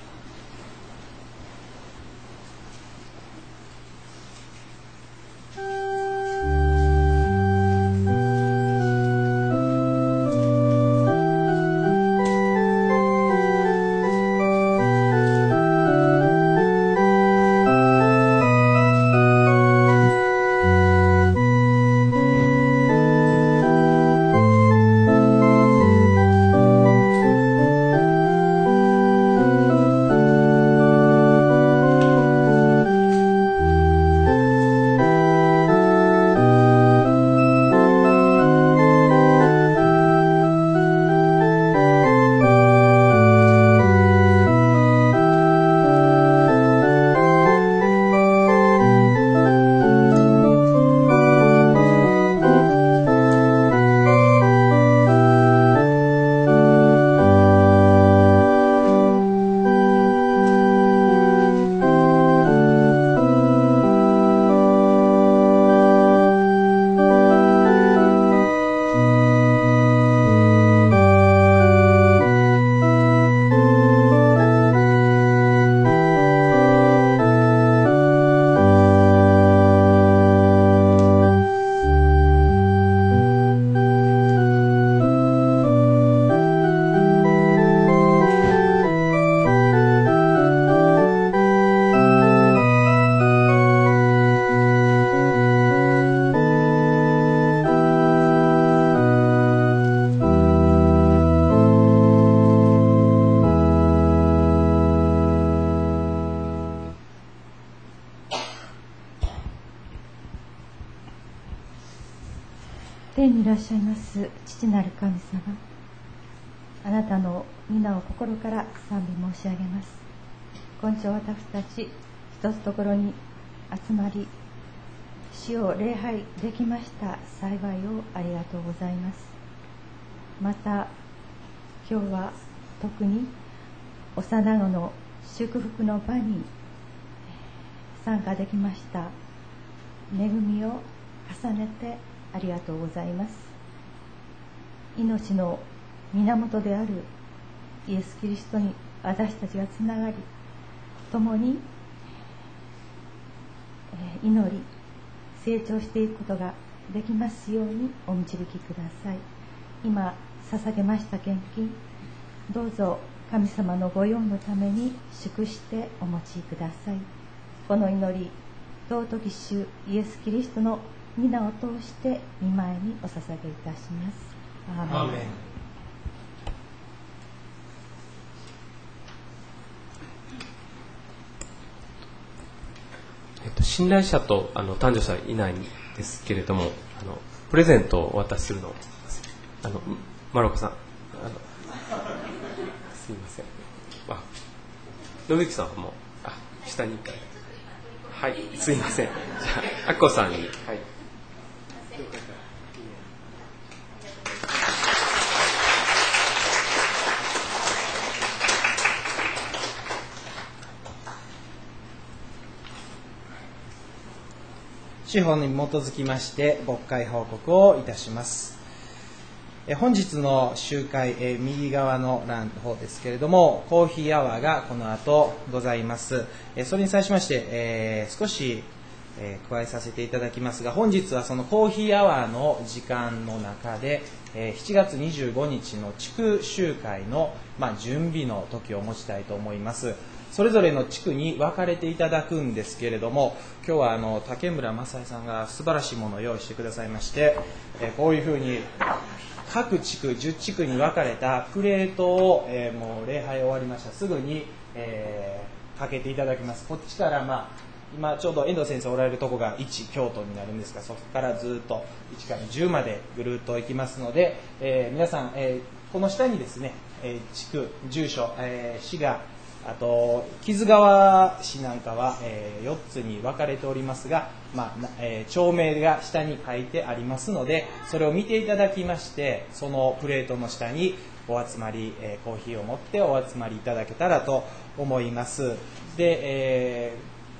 天にいらっしゃいます父なる神様、あなたの皆を心から賛美申し上げます。今朝私たち一つところに集まり、主を礼拝できました幸いをありがとうございます。また今日は特に幼子の祝福の場に参加できました。恵みを重ねてありがとうございます。命の源であるイエス・キリストに私たちがつながり、共に祈り成長していくことができますようにお導きください。今捧げました献金、どうぞ神様のご用のために祝してお持ちください。この祈り、尊き主イエス・キリストの皆を通して御前にお捧げいたします。アーメン。
アーメン。
えっと、信頼者とあの誕生者いないんですけれども、あのプレゼントをお渡しするのを、あのマロコさん、あのすみません。あ、野口さんはもうあ下に行かれて、はい、すみません。じゃあ、あっこさんに、はい。
司法に基づきまして牧会報告をいたします。え本日の集会、え右側の欄の方ですけれども、コーヒーアワーがこの後ございます。えそれに際しまして、えー、少し、えー、加えさせていただきますが、本日はそのコーヒーアワーの時間の中で、えー、しちがつにじゅうごにちの地区集会の、まあ、準備の時を持ちたいと思います。それぞれの地区に分かれていただくんですけれども、今日はあの竹村正恵さんが素晴らしいものを用意してくださいまして、えー、こういうふうに各地区じゅっちくに分かれたプレートを、えー、もう礼拝終わりましたすぐに、えー、かけていただきます。こっちから、まあ、今ちょうど遠藤先生おられるとこがいち京都になるんですが、そこからずっといちからじゅうまでぐるっと行きますので、えー、皆さん、えー、この下にですね、えー、地区住所、えー、市があと木津川市なんかは、えー、よっつに分かれておりますが、まあえー、町名が下に書いてありますので、それを見ていただきまして、そのプレートの下にお集まり、えー、コーヒーを持ってお集まりいただけたらと思います。で、えー、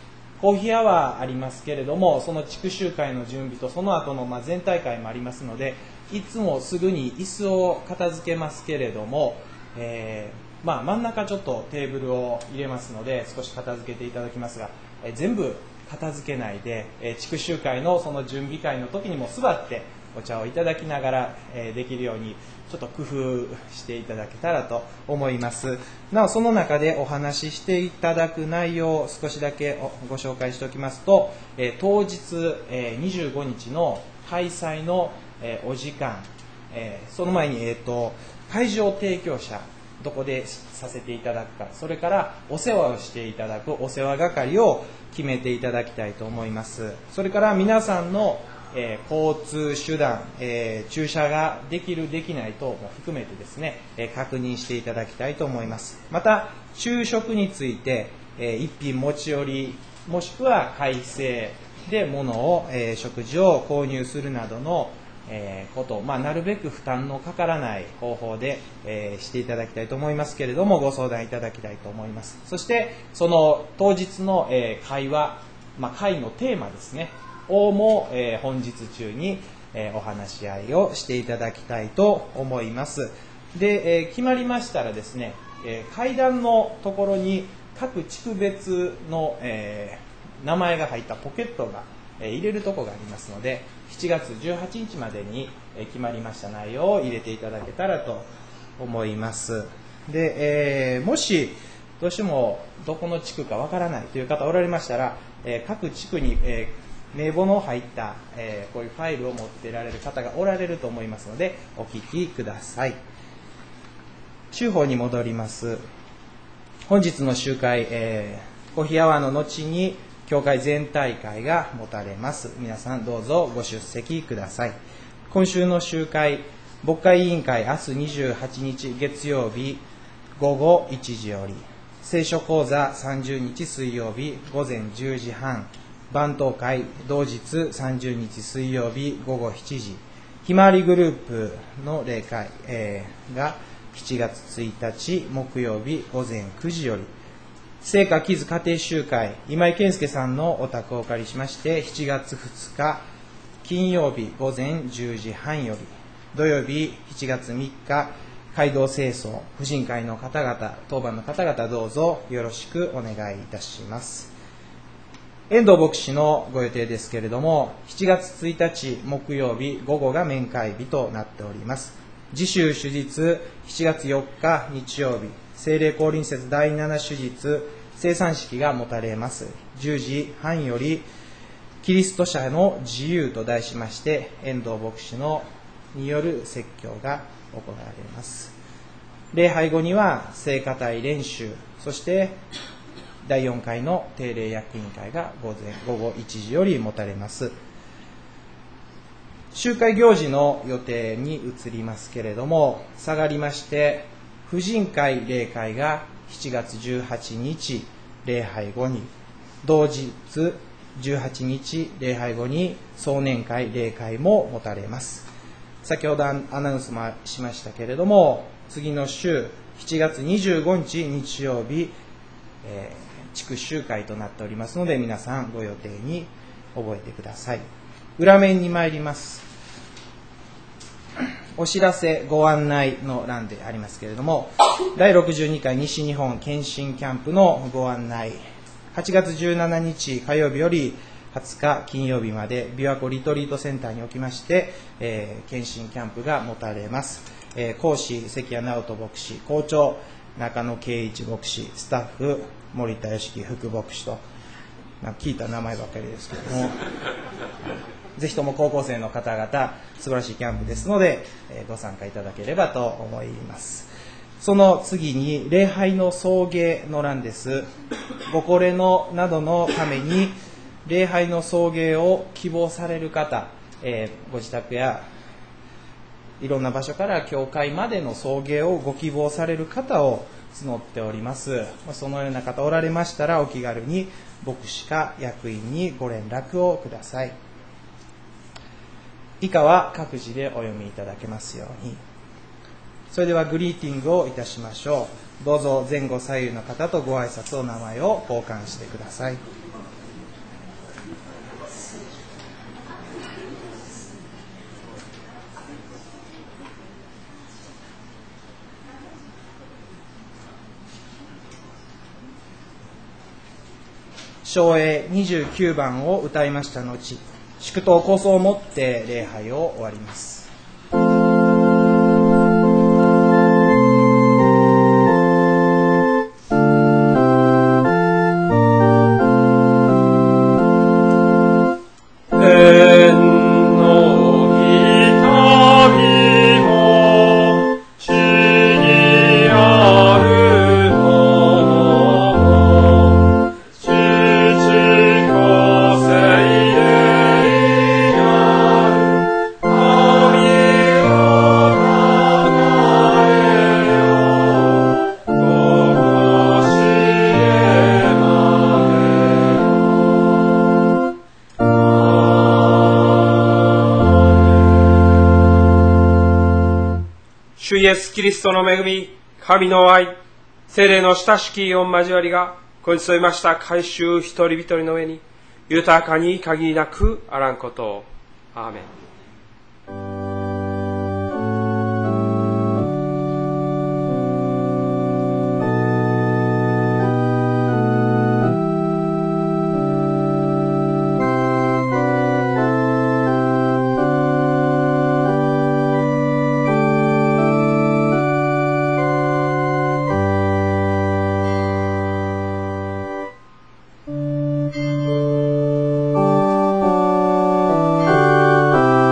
コーヒーアワーありますけれども、その地区集会の準備とその後のまあ全体会もありますので、いつもすぐに椅子を片付けますけれども、えーまあ、真ん中ちょっとテーブルを入れますので少し片付けていただきますが、えー、全部片付けないで、えー、地区集会のその準備会の時にも座ってお茶をいただきながら、えー、できるようにちょっと工夫していただけたらと思います。なおその中でお話ししていただく内容を少しだけご紹介しておきますと、えー、当日、えー、にじゅうごにちの開催の、えー、お時間、えー、その前に、えーと、会場提供者どこでさせていただくか、それからお世話をしていただくお世話係を決めていただきたいと思います。それから皆さんの、えー、交通手段、えー、駐車ができるできない等も含めてですね、えー、確認していただきたいと思います。また昼食について、えー、一品持ち寄りもしくは改正で物を、えー、食事を購入するなどのえー、こと、まあ、なるべく負担のかからない方法で、えー、していただきたいと思いますけれども、ご相談いただきたいと思います。そしてその当日の、えー、会話、まあ、会のテーマですねをも、えー、本日中に、えー、お話し合いをしていただきたいと思います。で、えー、決まりましたらですね、えー、階段のところに各地区別の、えー、名前が入ったポケットが入れるところがありますので、しちがつじゅうはちにちまでに決まりました内容を入れていただけたらと思います。で、えー、もしどうしてもどこの地区かわからないという方おられましたら、えー、各地区に、えー、名簿の入った、えー、こういうファイルを持っていられる方がおられると思いますのでお聞きください。週報に戻ります。本日の集会、えー、コーヒーアワーの後に教会全体会が持たれます。皆さんどうぞご出席ください。今週の集会、牧会委員会明日にじゅうはちにち月曜日ごごいちじより、聖書講座さんじゅうにち水曜日ごぜんじゅうじはん、番頭会同日さんじゅうにち水曜日ごごしちじ、ひまわりグループの例会、えー、がしちがつついたち木曜日ごぜんくじより、聖火キズ家庭集会今井健介さんのお宅をお借りしましてしちがつふつか金曜日ごぜんじゅうじはんより、土曜日しちがつみっか街道清掃婦人会の方々当番の方々どうぞよろしくお願いいたします。遠藤牧師のご予定ですけれども、しちがつついたち木曜日午後が面会日となっております。次週主日しちがつよっか日曜日、聖霊降臨節だいなな主日生産式が持たれます。じゅうじはんよりキリスト者の自由と題しまして遠藤牧師のによる説教が行われます。礼拝後には聖歌隊練習、そしてだいよんかいの定例役員会が午前午後いちじより持たれます。集会行事の予定に移りますけれども、下がりまして婦人会例会がしちがつじゅうはちにち礼拝後に、同日じゅうはちにち礼拝後に壮年会例会も持たれます。先ほどアナウンスもしましたけれども、次の週しちがつにじゅうごにち日曜日、えー、地区集会となっておりますので、皆さんご予定に覚えてください。裏面に参ります。お知らせご案内の欄でありますけれども、だいろくじゅうにかい西日本検診キャンプのご案内、はちがつじゅうしちにち火曜日よりはつか金曜日まで琵琶湖リトリートセンターにおきまして、えー、検診キャンプが持たれます。えー、講師関谷直人牧師、校長中野圭一牧師、スタッフ森田良樹副牧師と、なんか聞いた名前ばっかりですけどもぜひとも高校生の方々素晴らしいキャンプですので、えー、ご参加いただければと思います。その次に礼拝の送迎の欄です。ご高齢のなどのために礼拝の送迎を希望される方、えー、ご自宅やいろんな場所から教会までの送迎をご希望される方を募っております。そのような方おられましたらお気軽に牧師か役員にご連絡をください。以下は各自でお読みいただけますように。それではグリーティングをいたしましょう。どうぞ前後左右の方とご挨拶お名前を交換してください。 唱詠にじゅうきゅうばんを歌いました後、祝祷構想をもって礼拝を終わります。
主イエスキリストの恵み、神の愛、聖霊の親しき御交わりが、ここに添いました改宗一人一人の上に、豊かに限りなくあらんことを。アーメン。
「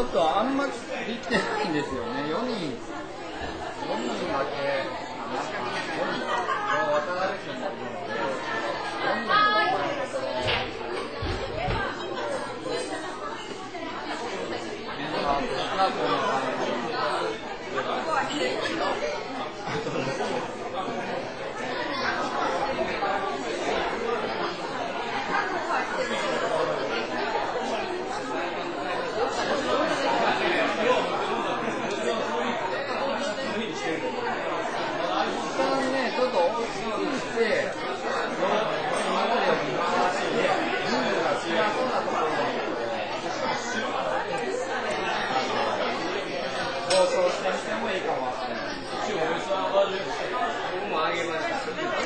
ょっとあんまりできてないんですよね。よにん、よにんだけ、あの、よにん、渡辺君もいるので、よにんのみんな、なこの感じ。ちょっと大きくして、今までより回して、人数が少なそうなところなので、放送してみてもいいかもわからない。僕もあげました。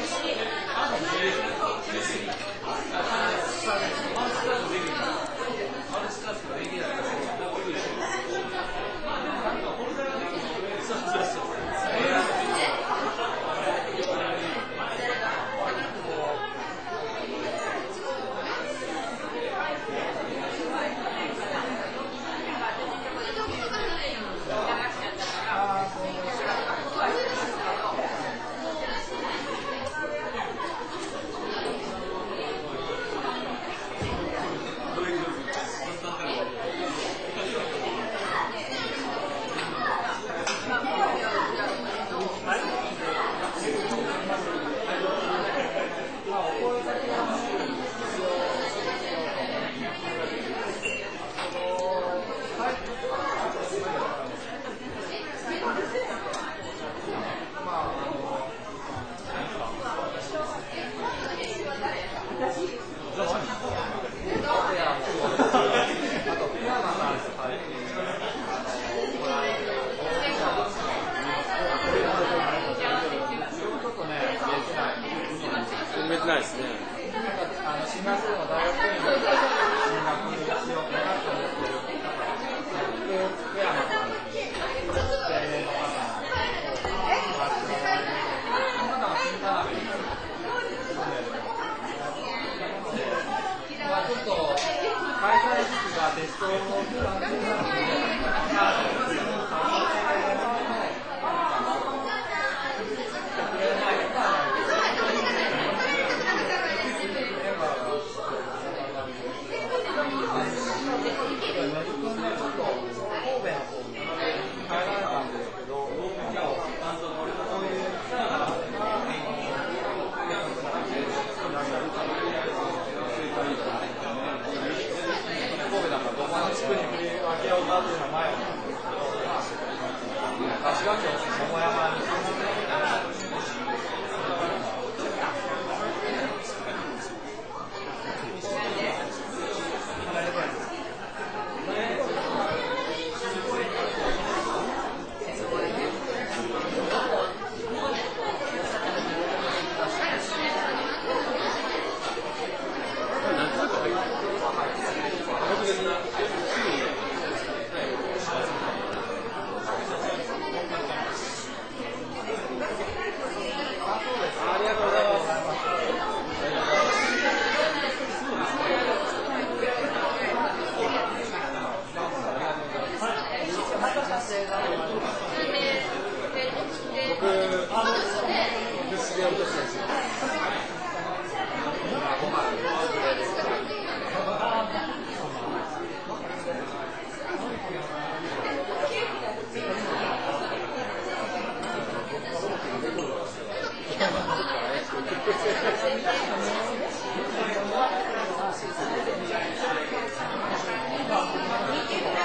ないですね。
あの、シンガポールの大学院に進学しようかなと思ってる方、フェアの方に、定例の方なんですけど、その方が新田辺に住んでるので、まあちょっと、開催時期がテストの期間中なので、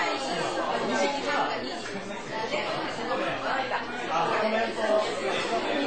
コメント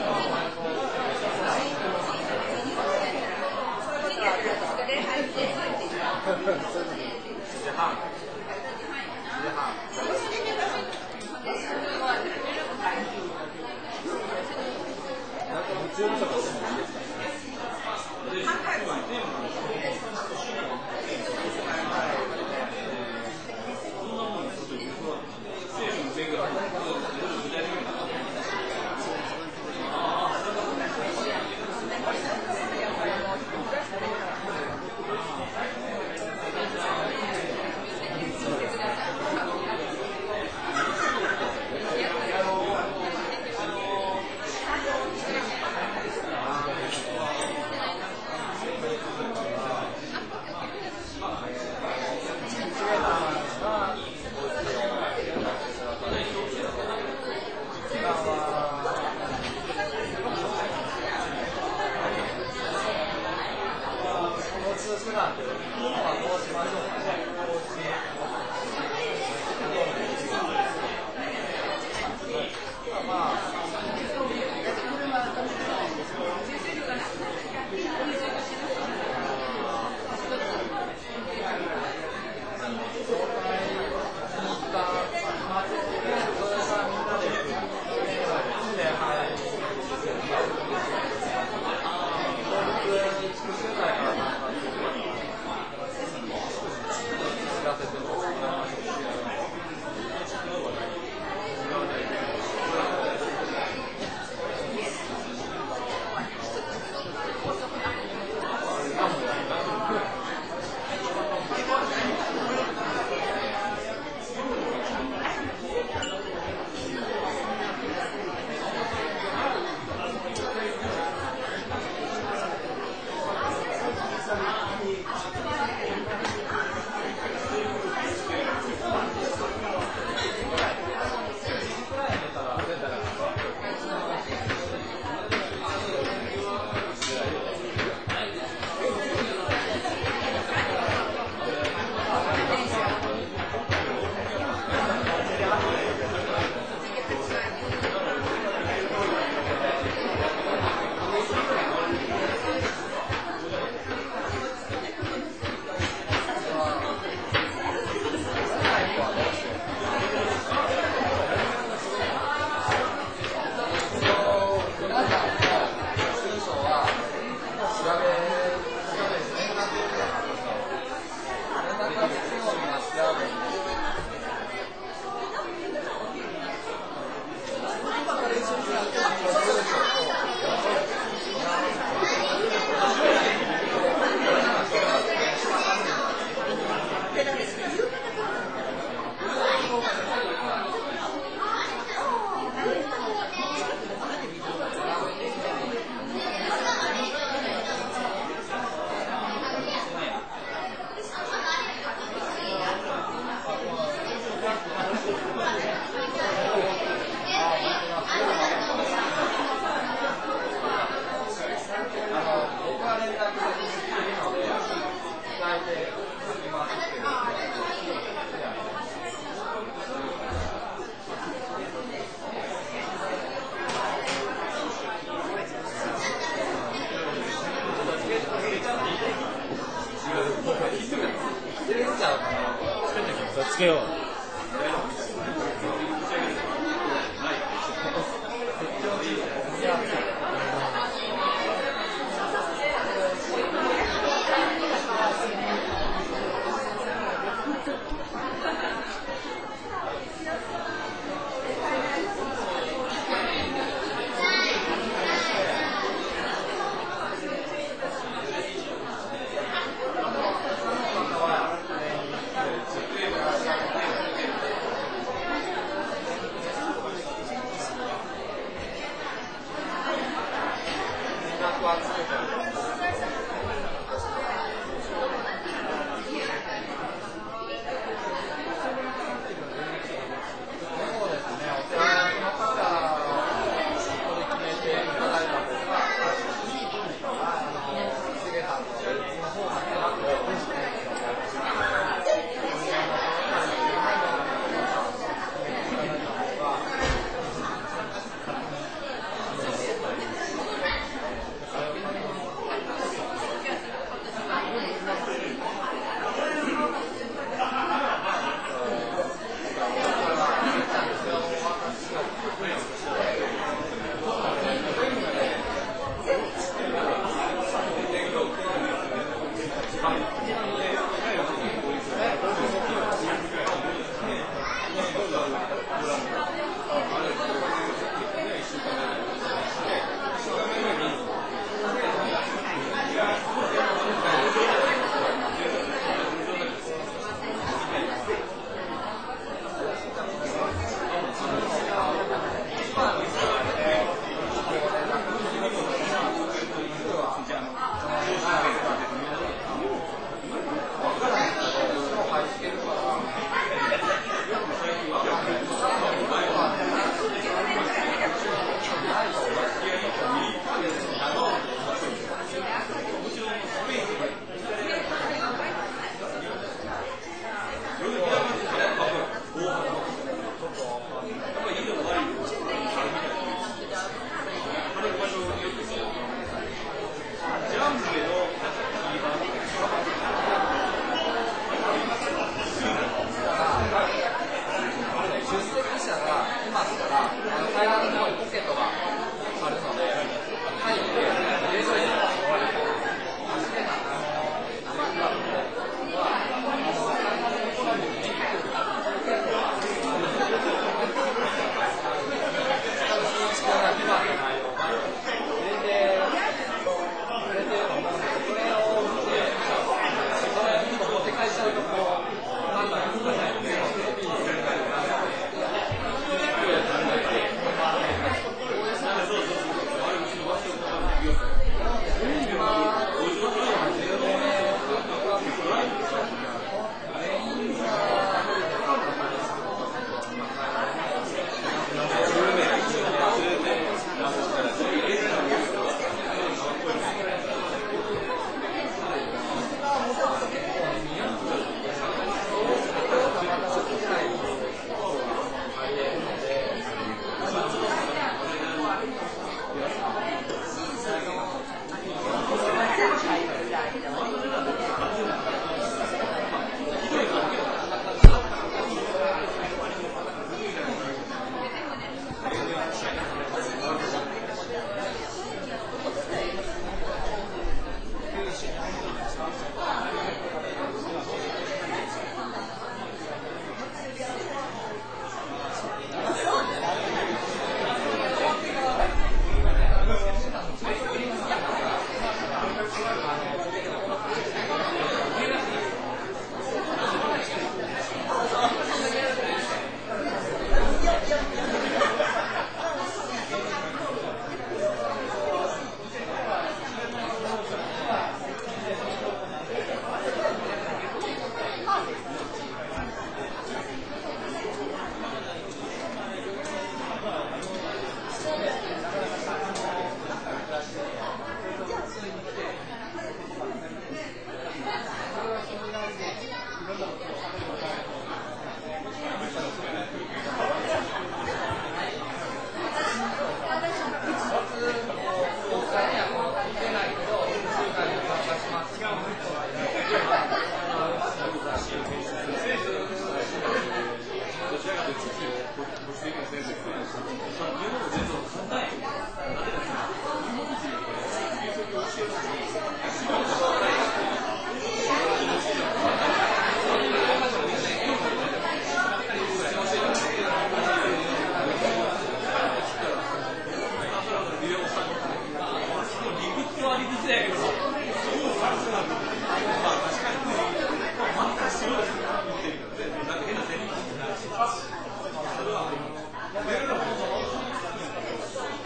こ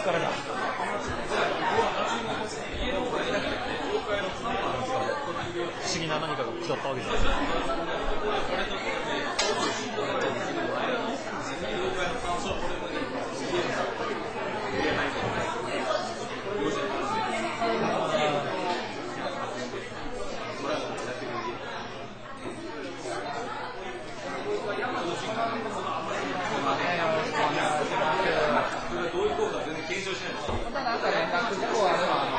疲れだ。
不思議な何かが下ったわけです。
またなんか連絡事項あれば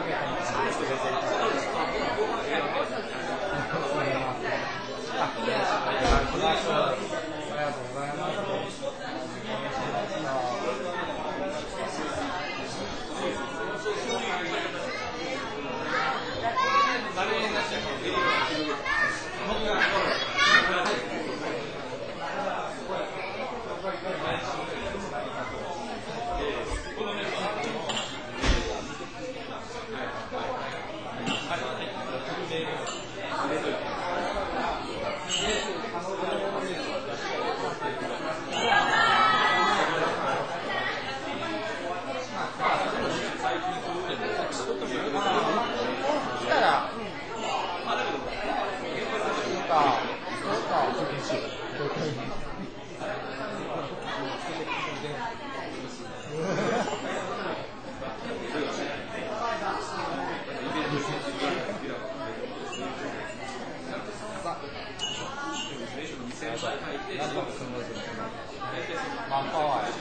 マンパワーや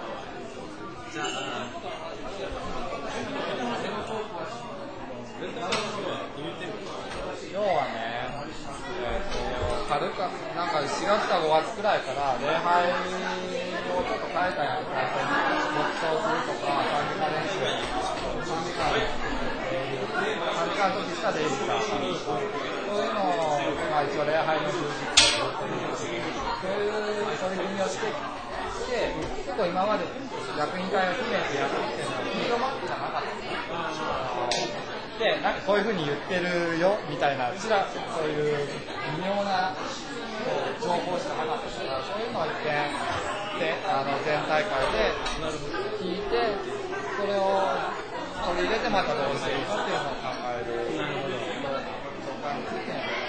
要はね、えー、と軽かなんかしがつかごがつくらいから礼拝をちょっと変えたりとか、黙祷するとか、短時間練習、短時間、えー、短時間の時しか出入りしたそういうのが一応礼拝の充実そういう取り組みをしてきて、結構今まで役員会を決めてやってきてるのは広まってなかったで、なんかこういうふうに言ってるよみたいな、ちらそういう微妙な情報しかなかったから、そういうのを一見であの全大会で聞いて、それを取り入れてまたどうしていくかっていうのを考える教会について。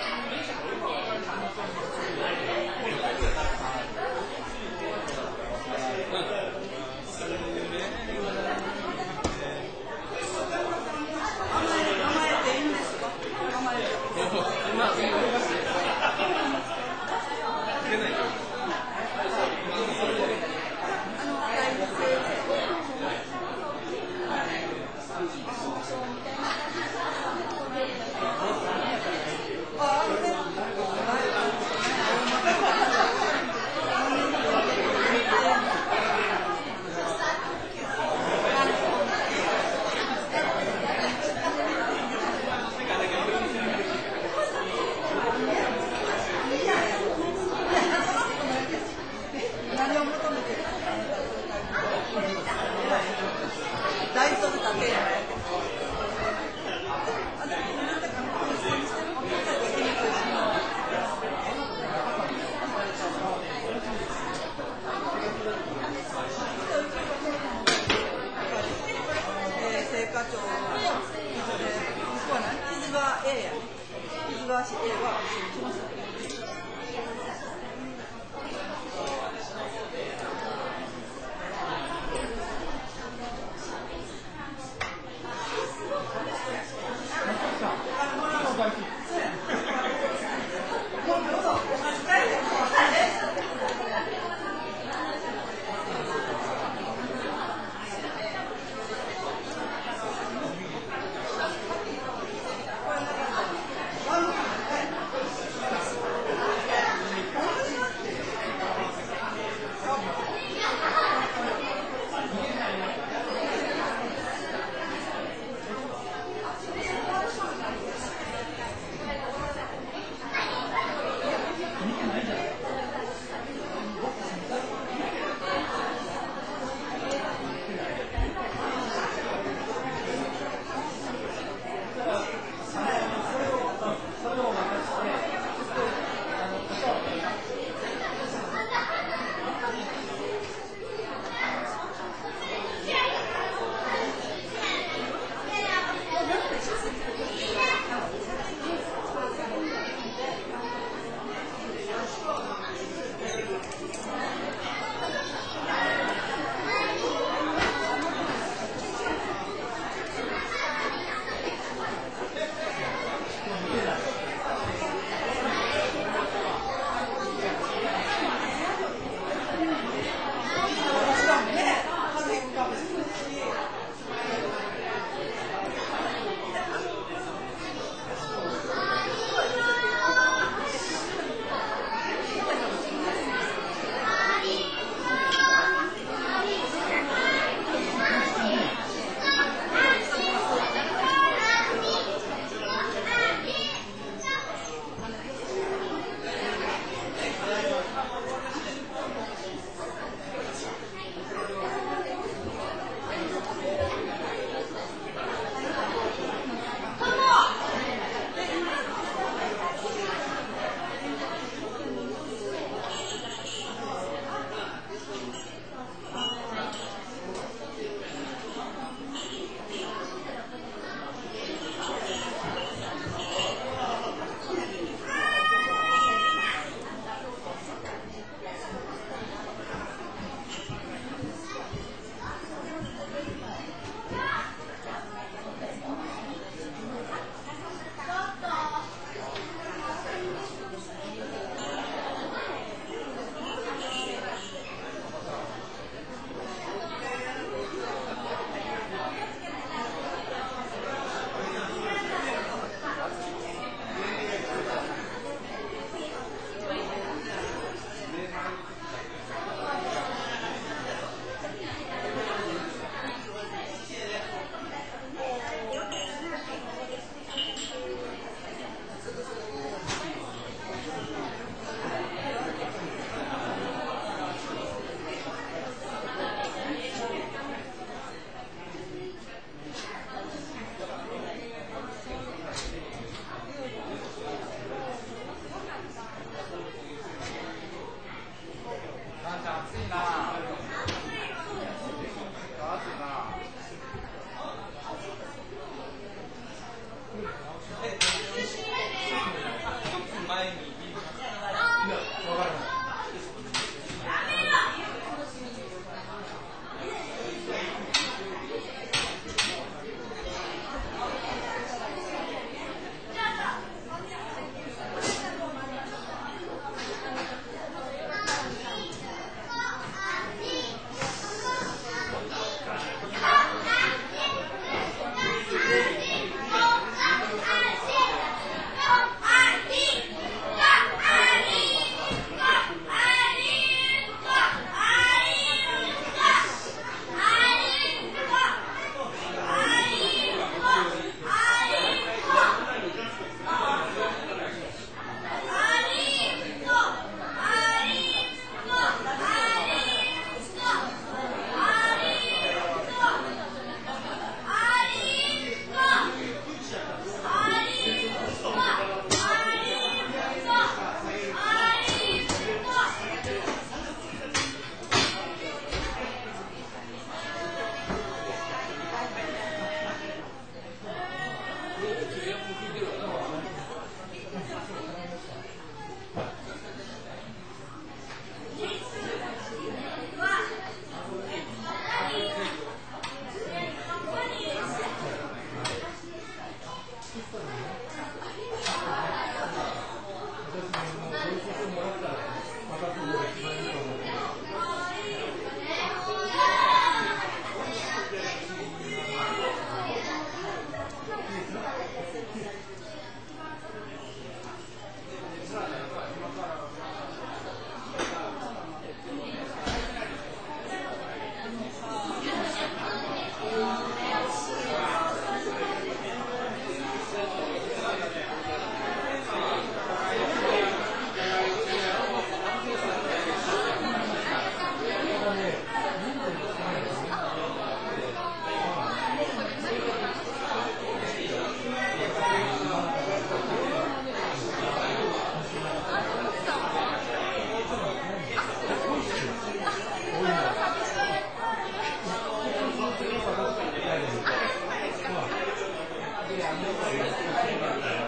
す。